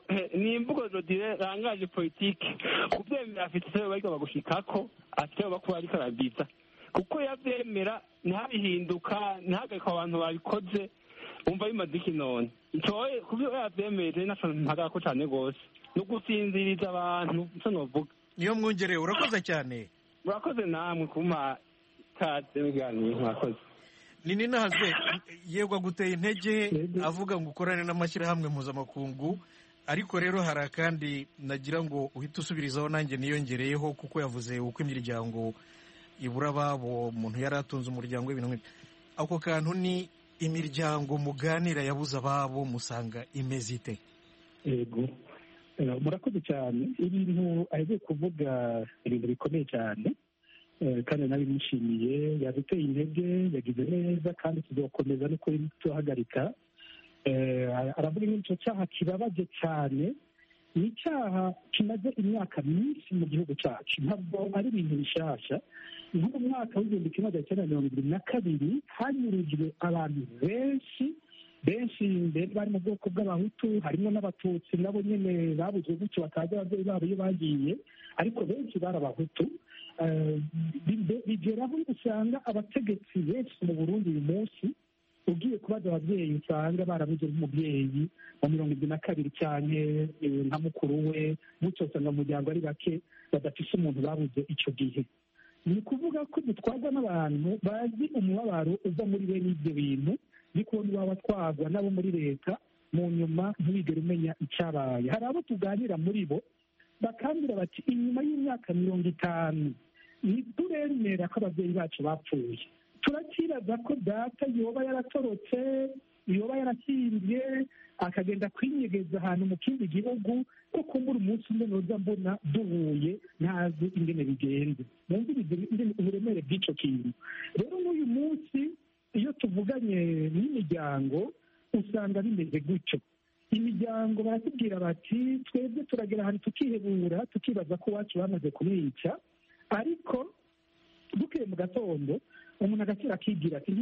imvugo zodire rangaje politike kubyemera afite icyo bariko bagushikako afite bakuba ariko arabiza kuko yavyemera ntabihinduka ntahagarika abantu babikoze umva bimaze iki none itoye kubyo yavyemeje ntagako cyane rwose no gusinziriza abantu nicyo novuga niyo mwongereye urakoze cyane murakoze namwe kuma kaze biganiro murakoze nini naze yegwa guteye intege avuga ngo ukorane n'amashyirahamwe mpuzamakungu ariko rero hari kandi nagira ngo uhite usubirizaho nanjye niyongereyeho kuko yavuze uko imiryango ibura babo umuntu yari atunze umuryango w'ibintu ako kantu ni imiryango muganira yabuze ababo musanga imeze ite yego murakoze cyane ibintu agiye kuvuga ibintu bikomeye cyane kandi nabimushimiye yaduteye intege yagize neza kandi tuzokomeza no tuhagarika aravuga nk'icyo cyaha kibabaje cyane ni icyaha kimaze imyaka myinshi mu gihugu cyacu ntabwo ari ibintu bishasha nko mu mwaka w'igihumbi kimwe magana cyenda mirongo irindwi na kabiri hanyurujwe abantu benshi mbere bari mu bwoko bw'abahutu harimo n'abatutsi nabo nyine babuze gutyo batazi ababyeyi babo iyo bagiye ariko benshi bari abahutu bigeraho usanga abategetsi benshi mu Burundi uyu munsi ugiye kubaza ababyeyi usanga barabuze nk'umubyeyi wa 72 cyane nka mukuru we gutyo usanga mu muryango ari bake badafise umuntu babuze icyo gihe ni ukuvuga ko dutwarwa n'abantu bazi umubabaro uva muri bene ibyo bintu ni kubona baba batwarwa n'abo muri leta mu nyuma ntibigere umenya icyabaye hari abo tuganira muri bo bakambwira bati inyuma y'imyaka 50 ntituremera ko ababyeyi bacu bapfuye turakibaza ko data yoba yaratorotse yoba yarakimbye akagenda kwinyegeza ahantu mu kindi gihugu ko kumbura umunsi umwe noza mbona duhuye ntazi ingene bigenze mwumvirize uburemere bw'icyo kintu rero n'uyu munsi iyo tuvuganye n'imiryango usanga bimeze gutyo imiryango baratubwira bati twebwe turagera ahantu tukihebura tukibaza ko iwacu bamaze kumwica ariko bukeye mu gatondo umuntu agakira akigira ati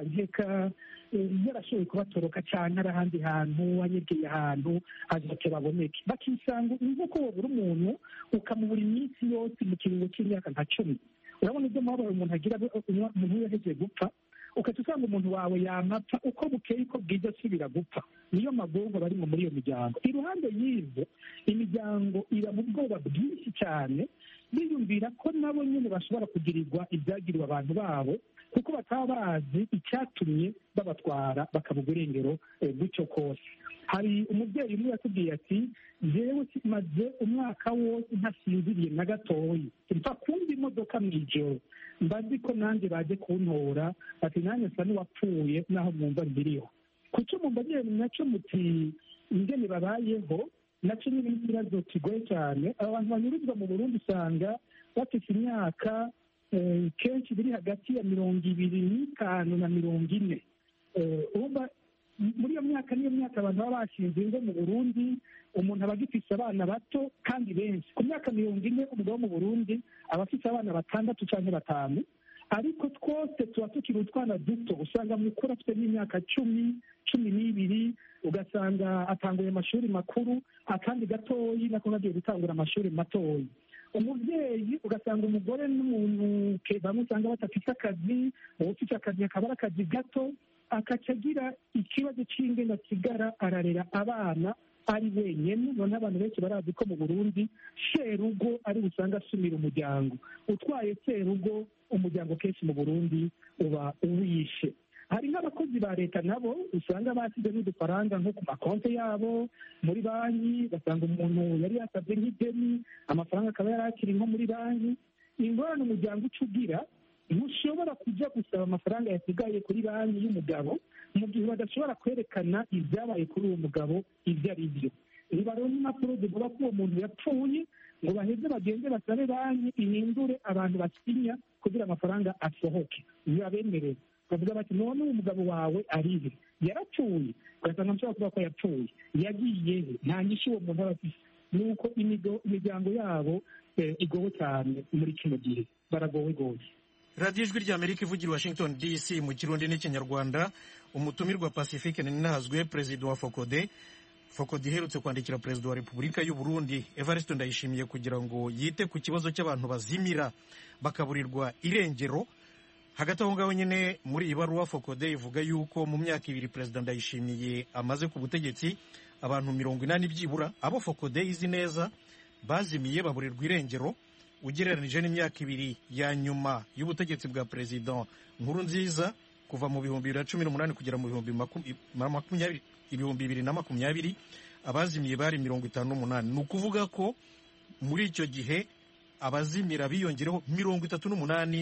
nkeka yarashoboye kubatoroka cyane ari ahandi hantu anyegeye ahantu azoke baboneke bakisanga nk'uko wabura umuntu ukamubura iminsi yose mu kiringo cy'imyaka nka 10 urabona ibyo mubabaro umuntu agira umuntu yaheze gupfa ukajya usanga umuntu wawe yamapfa uko bukeye uko bwije asubira gupfa niyo magorwa barimo muri iyo miryango iruhande y'ibyo imiryango iba mu bwoba bwinshi cyane biyumvira ko nabo nyine bashobora kugirirwa ibyagiriwe abantu babo kuko bataba bazi icyatumye babatwara bakabuga irengero gutyo kose hari umubyeyi umwe yatubwiye ati jewe maze umwaka wose ntasinziriye na gatoyi mfa kumva imodoka mu ijoro mbazi ko nanjye baje kuntora ati nanjye nsa n'uwapfuye naho mwumva mbiriho kuco mumbagiye nacyo muti ingene babayeho nacyo nyine n'ikibazo kigoye cyane abantu banyuruzwa mu Burundi usanga bafite imyaka kenshi biri hagati ya 25 na 40 muri iyo myaka niyo myaka abantu baba bashinze ingo mu Burundi umuntu aba agifise abana bato kandi benshi ku myaka 40 umugabo mu Burundi aba afite abana 6 cyangwa 5 ariko twose tuba tukiri utwana duto usanga mukuru afite n'imyaka 10, 12 ugasanga ugasanga atanguye amashuri makuru, akandi gatoyi nako nagiye gutangura amashuri matoyi. Umubyeyi ugasanga umugore n'umuntu bamwe usanga badafite akazi, ufite akazi akaba ari akazi gato, akaca agira ikibazo cy'ingene asigara ararera abana ari wenyine. none abantu benshi barazi ko mu Burundi serugo ari usanga asumira umuryango. Utwaye serugo umuryango kenshi mu Burundi uba uwishe. Hari nk'abakozi ba leta nabo usanga basize n'udufaranga nko ku makonti yabo muri banki, basanga umuntu yari yasabye nk'ideni, amafaranga akaba yari akiri nko muri banki. Ingorane umuryango uca ugira, ntushobora kujya gusaba amafaranga yasigaye kuri banki y'umugabo mu gihe badashobora kwerekana ibyabaye kuri uwo mugabo ibyo ari byo. Ntibaronka impapuro zivuga ko uwo muntu yapfuye ngo baheze bagende basabe banki ihindure abantu basinya kugira amafaranga asohoke. Bibabemerera bavuga bati none uwo mugabo wawe arihe, yarapfuye, ugasanga nshobora kuvuga ko yapfuye, yagiye nta nyishyu uwo muntu aba afite. Nuko imiryango yabo igowe cyane muri kino gihe, baragowe gose. radiyo ijwi ry'Amerika ivugira Washington DC mu Kirundi n'Ikinyarwanda. Umutumirwa Pacifique Ninahazwe, perezida wa Focode iherutse kwandikira perezida wa Repubulika y'u Burundi Evariste Ndayishimiye kugira ngo yite ku kibazo cy'abantu bazimira bakaburirwa irengero. Hagati aho ngaho nyine muri iyi baruwa Focode ivuga yuko mu myaka 2 perezida Ndayishimiye amaze ku butegetsi, abantu 80 byibura abo Focode izi neza bazimiye baburirwa irengero, ugereranije n'imyaka 2 ya nyuma y'ubutegetsi bwa perezida Nkurunziza kuva mu 2018 kugera mu 2020 abazimiye bari 58. Ni ukuvuga ko muri icyo gihe abazimira biyongereho 38%.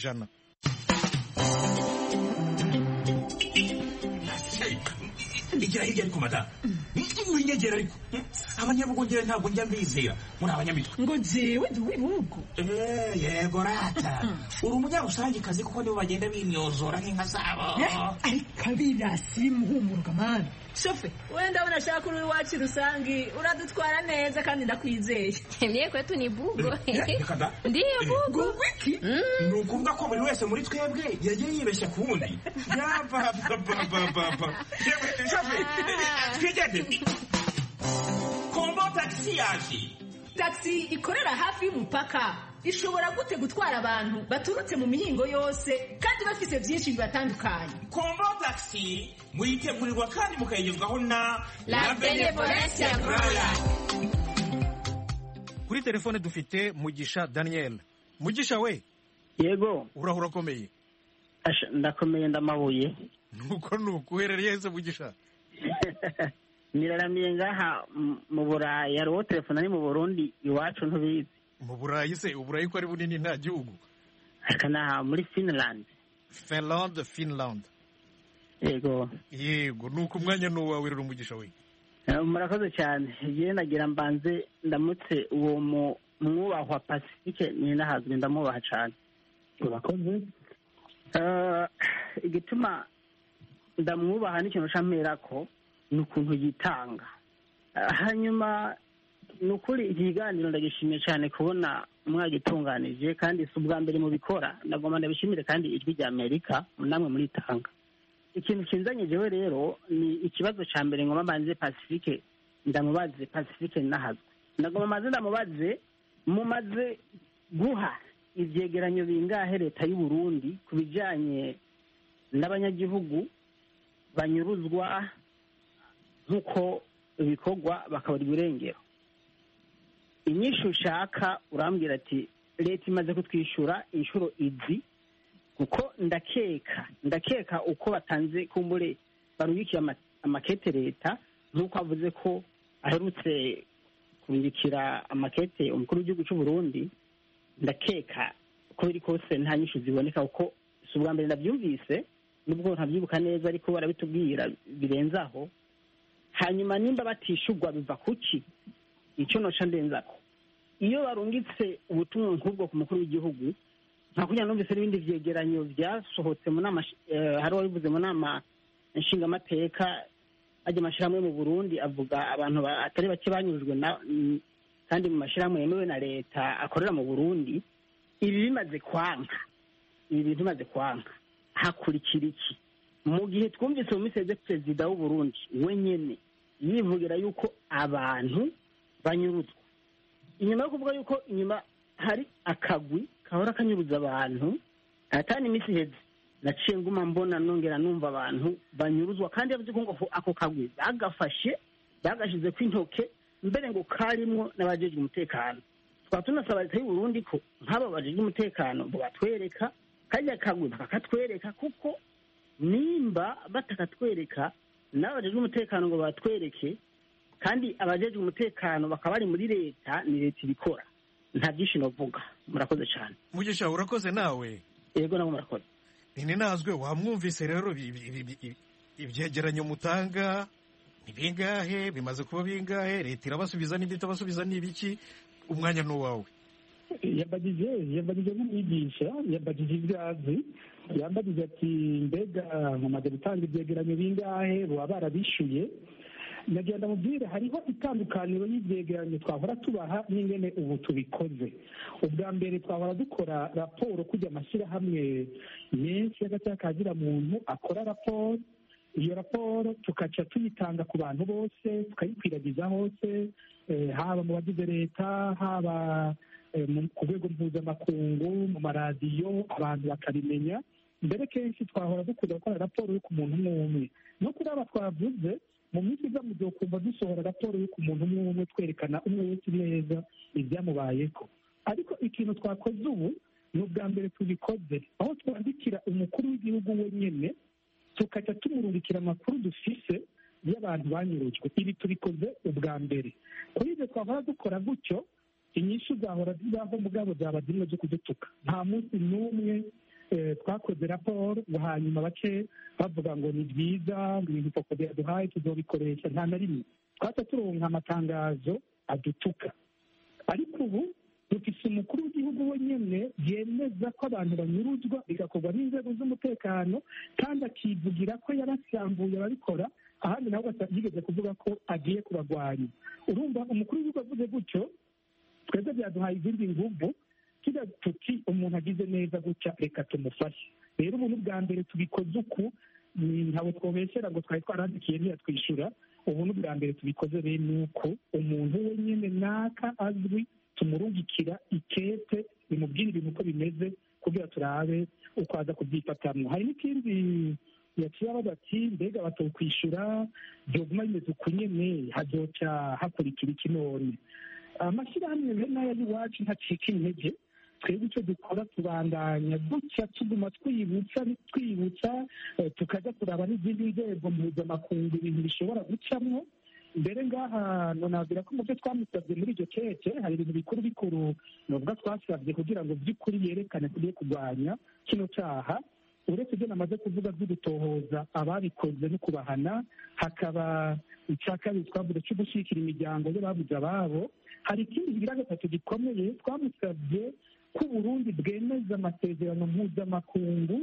Igira hirya ariko madamu, winyegera ariko abanyabugongera ntabwo njya mbizera, muri abanyamitwe ngo jewe ndi uw'ibihugu. Yego rata, uri umunyarusangikazi kuko nibo bagenda bimyozora nk'inka zabo. Ariko abirasi bimuhumuruka mani. Shofe, wewe ndabona ashaka uri iwacu rusangi, uradutwara neza kandi ndakwizeye. Mie kwetu ni bugo. Ndiyo bugo. Wiki? Ni ukuvuga ko buri wese muri twebwe yagiye yibeshya ku wundi. Yapapapapapa. Shofe, twigende. Kombo taxi yaje. Taxi ikorera hafi y'umupaka ishobora gute gutwara abantu baturutse mu mihingo yose kandi bafise byinshi bibatandukanye. Kombo taxi muyitegurirwa kandi mukayigezwaho na La Benevolence Royal. Kuri telefone dufite Mugisha Daniel. Mugisha we? Yego. Urahura komeye? Ndakomeye ndamabuye. Nuko uherereye heza Mugisha? Niraramiye ngaha mu Burayi, hariho telefone ari mu Burundi iwacu ntubizi. Mu Burayi se? Uburayi ko ari bunini nta gihugu? Akana muri Finland. Finland. Yego. Nuko umwanya n'uwawe rero Mugisha we? Murakoze cyane. Yewe nagira mbanze ndamutse uwo mwubahwa Pacifique Ninahazwe, ndamubaha cyane. Urakoze. Igituma ndamwubaha n'ikintu camperako n'ukuntu yitanga. Hanyuma nukuri iki kiganiro ndagishimiye cyane kubona mwagitunganije, kandi si ubwa mbere mubikora. Ndagomba ndabishimire kandi ijwi rya Amerika namwe muritanga. Ikintu kinzanye jewe rero ni ikibazo ca mbere ngoma mbanze Pacifique ndamubaze. Pacifique Ninahazwe, ndagomba maze ndamubaze, mumaze guha ivyegeranyo bingahe leta y'u Burundi ku bijanye n'abanyagihugu banyuruzwa nk'uko ibikorwa bakaburirwa irengero? Inyishu ushaka urambwira ati leta imaze kutwishyura inshuro izi, kuko ndakeka uko batanze kumbure barubikiye amakete leta, nk'uko avuze ko aherutse kubikira amakete umukuru w'igihugu cy'u Burundi. Ndakeka uko biri kose nta nyishu ziboneka, kuko si ubwa mbere ndabyumvise, nubwo ntabyibuka neza ariko barabitubwira birenzaho. Hanyuma nimba batishurwa biva kuki? Icyo noca ndenzako, iyo barungitse ubutumwa nk'ubwo ku mukuru w'igihugu, nta kugira numvise n'ibindi vyegeranyo vyasohotse mu nama, hari wabivuze mu nama nshingamateka, ajya amashirahamwe mu Burundi avuga abantu atari bake banyurujwe kandi mu mashirahamwe yemewe na leta akorera mu Burundi. Ibi bimaze kwanka, ibi bintu bimaze kwanka, hakurikira iki? Mu gihe twumvise mu miseze perezida w'u Burundi wenyene yivugira yuko abantu banyuruzwa. Inyuma yo kuvuga yuko inyuma hari akagwi kahora kanyuruza abantu, atani iminsi iheze naciye nguma mbona nongera numva abantu banyuruzwa, kandi yavuze ko ngo ako kagwi bagafashe bagashize kw'intoke, mbere ngo karimwo n'abajejwe umutekano. Twaba tunasaba leta y'u Burundi ko nk'aba bajejwe umutekano batwereka kajya kagwi bakatwereka, kuko nimba batakatwereka n'abajejwe umutekano ngo batwereke, kandi abajejwe umutekano bakaba bari muri leta, ni leta ibikora, nta byinshi novuga. Murakoze cyane. Mugisha, urakoze nawe. Yego nabo murakoze. Ninazwe wamwumvise rero ibyegeranyo mutanga ni bingahe, bimaze kuba bingahe, leta irabasubiza n'indi itabasubiza n'ibiki? Umwanya ni uwawe. yambagije nk'umwigisha, yambagije ibyo azi, yambagije ati mbega mumaze gutanga ibyegeranyo bingahe, baba barabishyuye. Nagenda mubwire hariho itandukaniro y'ibyegeranyo twahora tubaha n'ingene ubu tubikoze. Ubwa mbere twahora dukora raporo kujya amashyirahamwe menshi y'agacyakagira muntu akora raporo, iyo raporo tukaca tuyitanga ku bantu bose, tukayikwiragiza hose, haba mu bagize leta, haba ku rwego mpuzamakungu, mu maradiyo, abantu bakabimenya. Mbere kenshi twahora dukunda gukora raporo yo ku muntu umwe umwe. No kuri aba twavuze, mu minsi iza mu gihe kumva dusohora raporo yo ku muntu umwe umwe, twerekana umwe wese neza ibyamubayeko. Ariko ikintu twakoze ubu ni ubwa mbere tubikoze, aho twandikira umukuru w'igihugu wenyine, tukajya tumurungikira amakuru dufise y'abantu banyurujwe. Ibi tubikoze ubwa mbere. Kuri ibyo twahora dukora gutyo, inyishu zahora zibaho mugabo zaba zimwe zo kudutuka. Nta munsi n'umwe twakoze raporo ngo hanyuma bace bavuga ngo ni byiza, ngo ibintu poko yaduhaye tuzobikoresha. Nta na rimwe twaca turonka amatangazo adutuka. Ariko ubu dufise umukuru w'igihugu wenyine yemeza ko abantu banyuruzwa, bigakorwa n'inzego z'umutekano, kandi akivugira ko yarasambuye ababikora, ahandi nawe yigeze kuvuga ko agiye kubagwanya. Urumva umukuru w'igihugu avuze gutyo, twebwe byaduhaye izindi nguvu, tugira tuti umuntu agize neza gutya reka tumufashe. Rero ubu bwa mbere tubikoze uku, ntabwo twobesera ngo twari twarandikiye ntiyatwishyura. Ubu ni ubwa mbere tubikoze rero ni uko umuntu wenyine naka azwi tumurungikira ikete bimubwira ibintu uko bimeze, kugira turabe uko aza kubyifatamwo. Hari n'ikindi yaciye abaza ati mbega batokwishyura byoguma bimeze uku nyene, hazoca hakurikira iki none? Amashyirahamwe bene n'aya y'iwacu ntacika intege. Twebwe icyo dukora tubandanya gutya tuguma twibutsa, tukajya kuraba n'izindi nzego mpuzamakungu ibintu bishobora gucamwo. Mbere ngaha nonabwira ko mu byo twamusabye muri iryo keke hari ibintu bikuru bikuru nubwo twasabye kugira ngo by'ukuri yerekane tugiye kurwanya kino cyaha. Uretse ibyo namaze kuvuga byo gutohoza ababikoze no kubahana, hakaba icya kabiri twavuze cyo gushyigikira imiryango y'ababuze ababo. Hari ikindi kigira gatatu gikomeye, twamusabye ko Burundi bwemeza amasezerano mpuzamakungu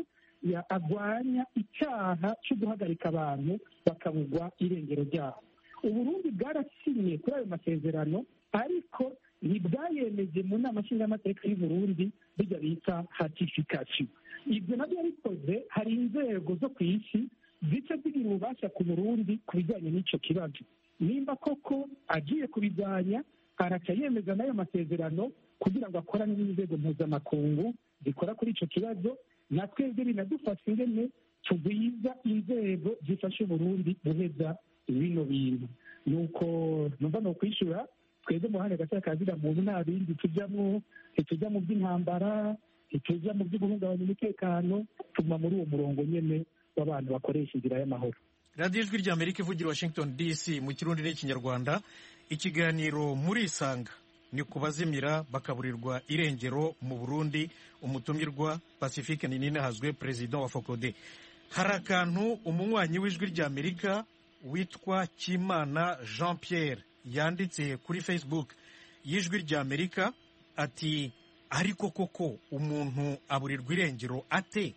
agwanya icyaha cyo guhagarika abantu bakabugwa irengero ryabo. Uburundi bwarasinye kuri ayo masezerano, ariko ntibwayemeje mu nama nshingamateka y'Uburundi bijya bita ratification. Ibyo nabyo yabikoze, hari inzego zo ku isi zica zigira ububasha ku Burundi ku bijyanye n'icyo kibazo. Nimba koko agiye kubijyanya, araca yemeza n'ayo masezerano kugira ngo akorane n'inzego mpuzamakungu zikora kuri icyo kibazo. Na twebwe binadufasha ingene tugwiza inzego zifasha Uburundi guheza bino bintu. Nuko numva no kwishyura twebwe mu hane gace kazira muntu nta bindi tujyamo, ntitujya mu by'intambara, ntitujya mu byo guhungabanya umutekano, tuma muri uwo murongo nyene w'abantu bakoresha inzira y'amahoro. radiyo ijwi ry'Amerika ivugira Washington DC mu Kirundi n'Ikinyarwanda. Ikiganiro murisanga ni ku bazimira bakaburirwa irengero mu Burundi. Umutumirwa Pacifique Ninahazwe, perezida wa FOCODE. Hari akantu umunywanyi w'ijwi ry'Amerika witwa Kimana Jean Pierre yanditse kuri Facebook y'ijwi ry'Amerika ati ariko koko umuntu aburirwa irengero ate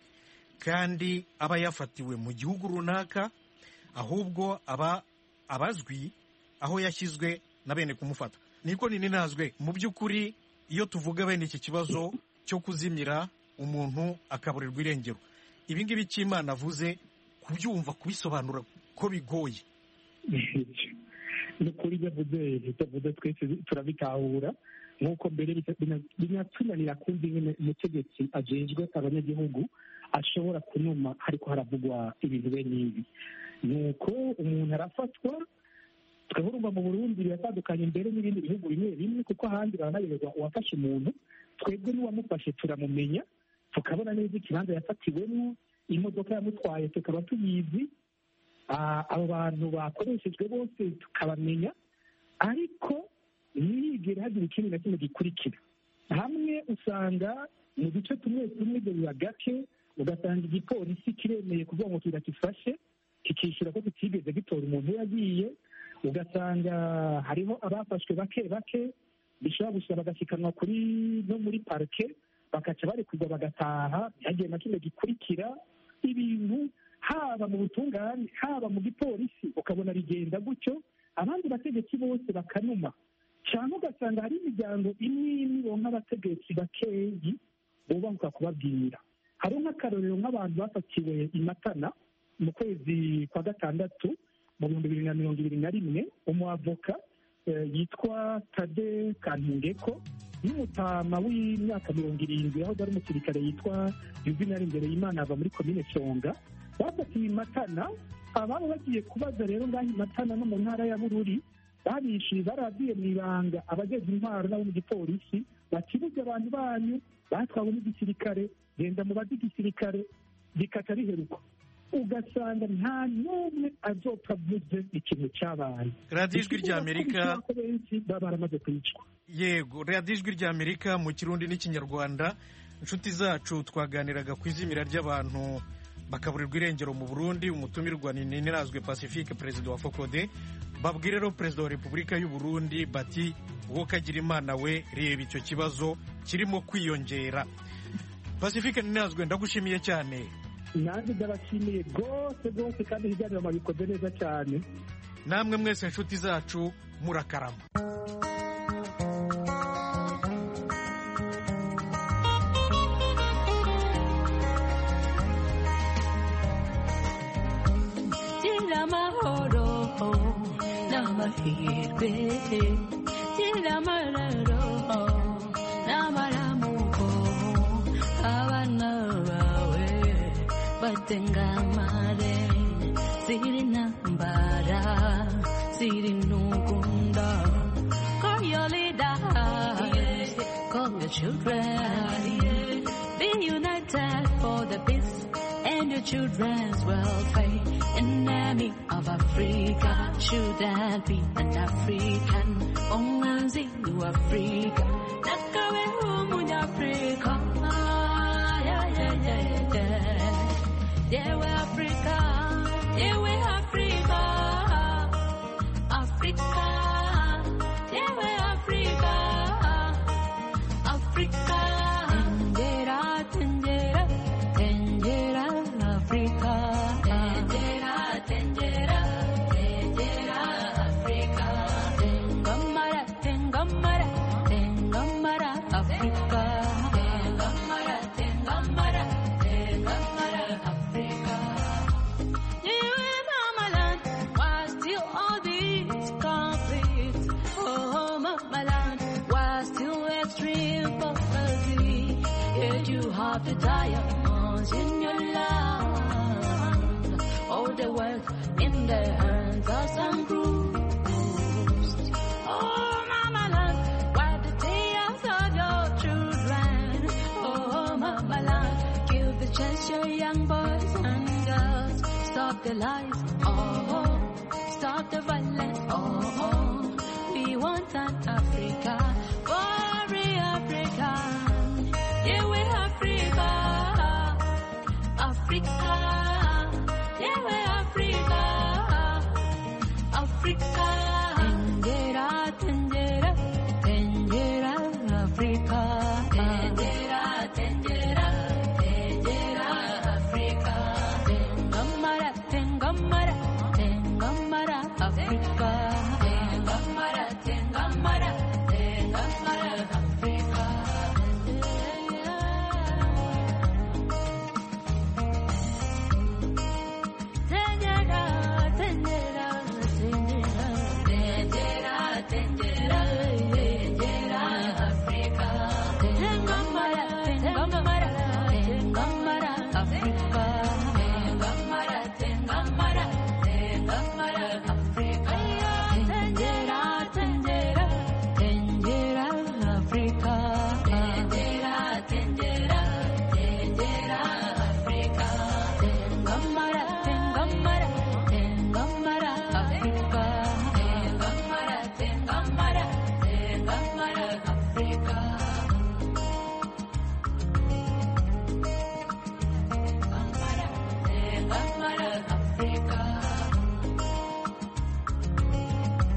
kandi aba yafatiwe mu gihugu runaka, ahubwo aba abazwi aho yashyizwe na bene kumufata. Niko Ninahazwe, mu by'ukuri iyo tuvuga bene iki kibazo cyo kuzimira umuntu akaburirwa irengero, ibi ngibi Kimana avuze kubyumva, kubisobanura ko bigoye. ni ukuri ibyo avuze twese turabitahura nk'uko mbere binatunanira kumva ingene umutegetsi ajejwe abanyagihugu ashobora kunuma ariko haravugwa ibintu bene ibi ni uko umuntu arafatwa tukabona mu Burundi biratandukanye mbere n'ibindi bihugu bimwe bimwe kuko ahandi baranayoberwa uwafashe umuntu twebwe n'uwamufashe turamumenya tukabona neza ikibanza yafatiwemo imodoka yamutwaye tukaba tuyizi abo bantu bakoreshejwe bose tukabamenya ariko ntiyigere hagira ikindi na kimwe gikurikira hamwe usanga mu duce tumwe tumwe ibyo biba gake ugasanga igipolisi kiremeye kuvuga ngo kirakifashe kikishyura ko kitigeze gitora umuntu yagiye ugasanga hariho abafashwe bake bake bishobora gusa bagashikanwa no muri parike bakaca barekurwa bagataha ntihagire na kimwe gikurikira ibintu haba mu butungane haba mu gipolisi ukabona bigenda gutyo abandi bategetsi bose bakanuma cyangwa ugasanga hari imiryango imwe imwe bonka abategetsi bakeyi bubahuka kubabwira hari nk'akarorero nk'abantu bafatiwe i Matana mu kwezi kwa gatandatu mu 2021 umuavoka yitwa Tade Kantungeko n'umutama w'imyaka 70 aho ari umusirikare yitwa Juvenal Imana ava muri komine Songa bafatiwe i Matana ababo bagiye kubaza rero ngaho i Matana no mu ntara ya Bururi babishyuye barabiye mu ibanga abageze intwaro n'abo mu gipolisi bakibuze abantu banyu batwawe n'igisirikare genda mu bazi igisirikare bikata riheruka ugasanga nta n'umwe azopfa avuze ikintu cyabaye. radiyo ijwi ry'Amerika baba baramaze kwicwa. Yego, radiyo ijwi ry'Amerika mu Kirundi n'Ikinyarwanda. Inshuti zacu twaganiraga ku izimira ry'abantu bakaburirwa irengero mu Burundi. Umutumirwa ni Nirazwe Pacifique, perezida wa Fokode. Babwire rero perezida wa Repubulika y'u Burundi bati uwo kagira imana we reba icyo kibazo kirimo kwiyongera. Pacifique Nirazwe, ndagushimiye cyane. nanjye ndabashimiye rwose kandi ibiganiro mabikoze neza cyane. Namwe mwese inshuti zacu murakarama. N'amahirwe n'amararo n'amaramuko abana bawe batengamare ziri ntambara ziri ntugunda. Call your leaders, call your children, be united for the peace and your children's welfare. Enemy of Africa shouldn't be an African. Onganzi to Africa, nakawe humu Africa. Yeah, we Africa, yeah we Africa, Africa, yeah we Africa, Africa. Tendera, tendera, tendera, Africa. The diamonds in your land, all the wealth in the hands of some groups. Oh, Mama Land, wipe the tears of your children. Oh, Mama Land, give the chance your young boys and girls. Stop the lies, oh, stop the violence.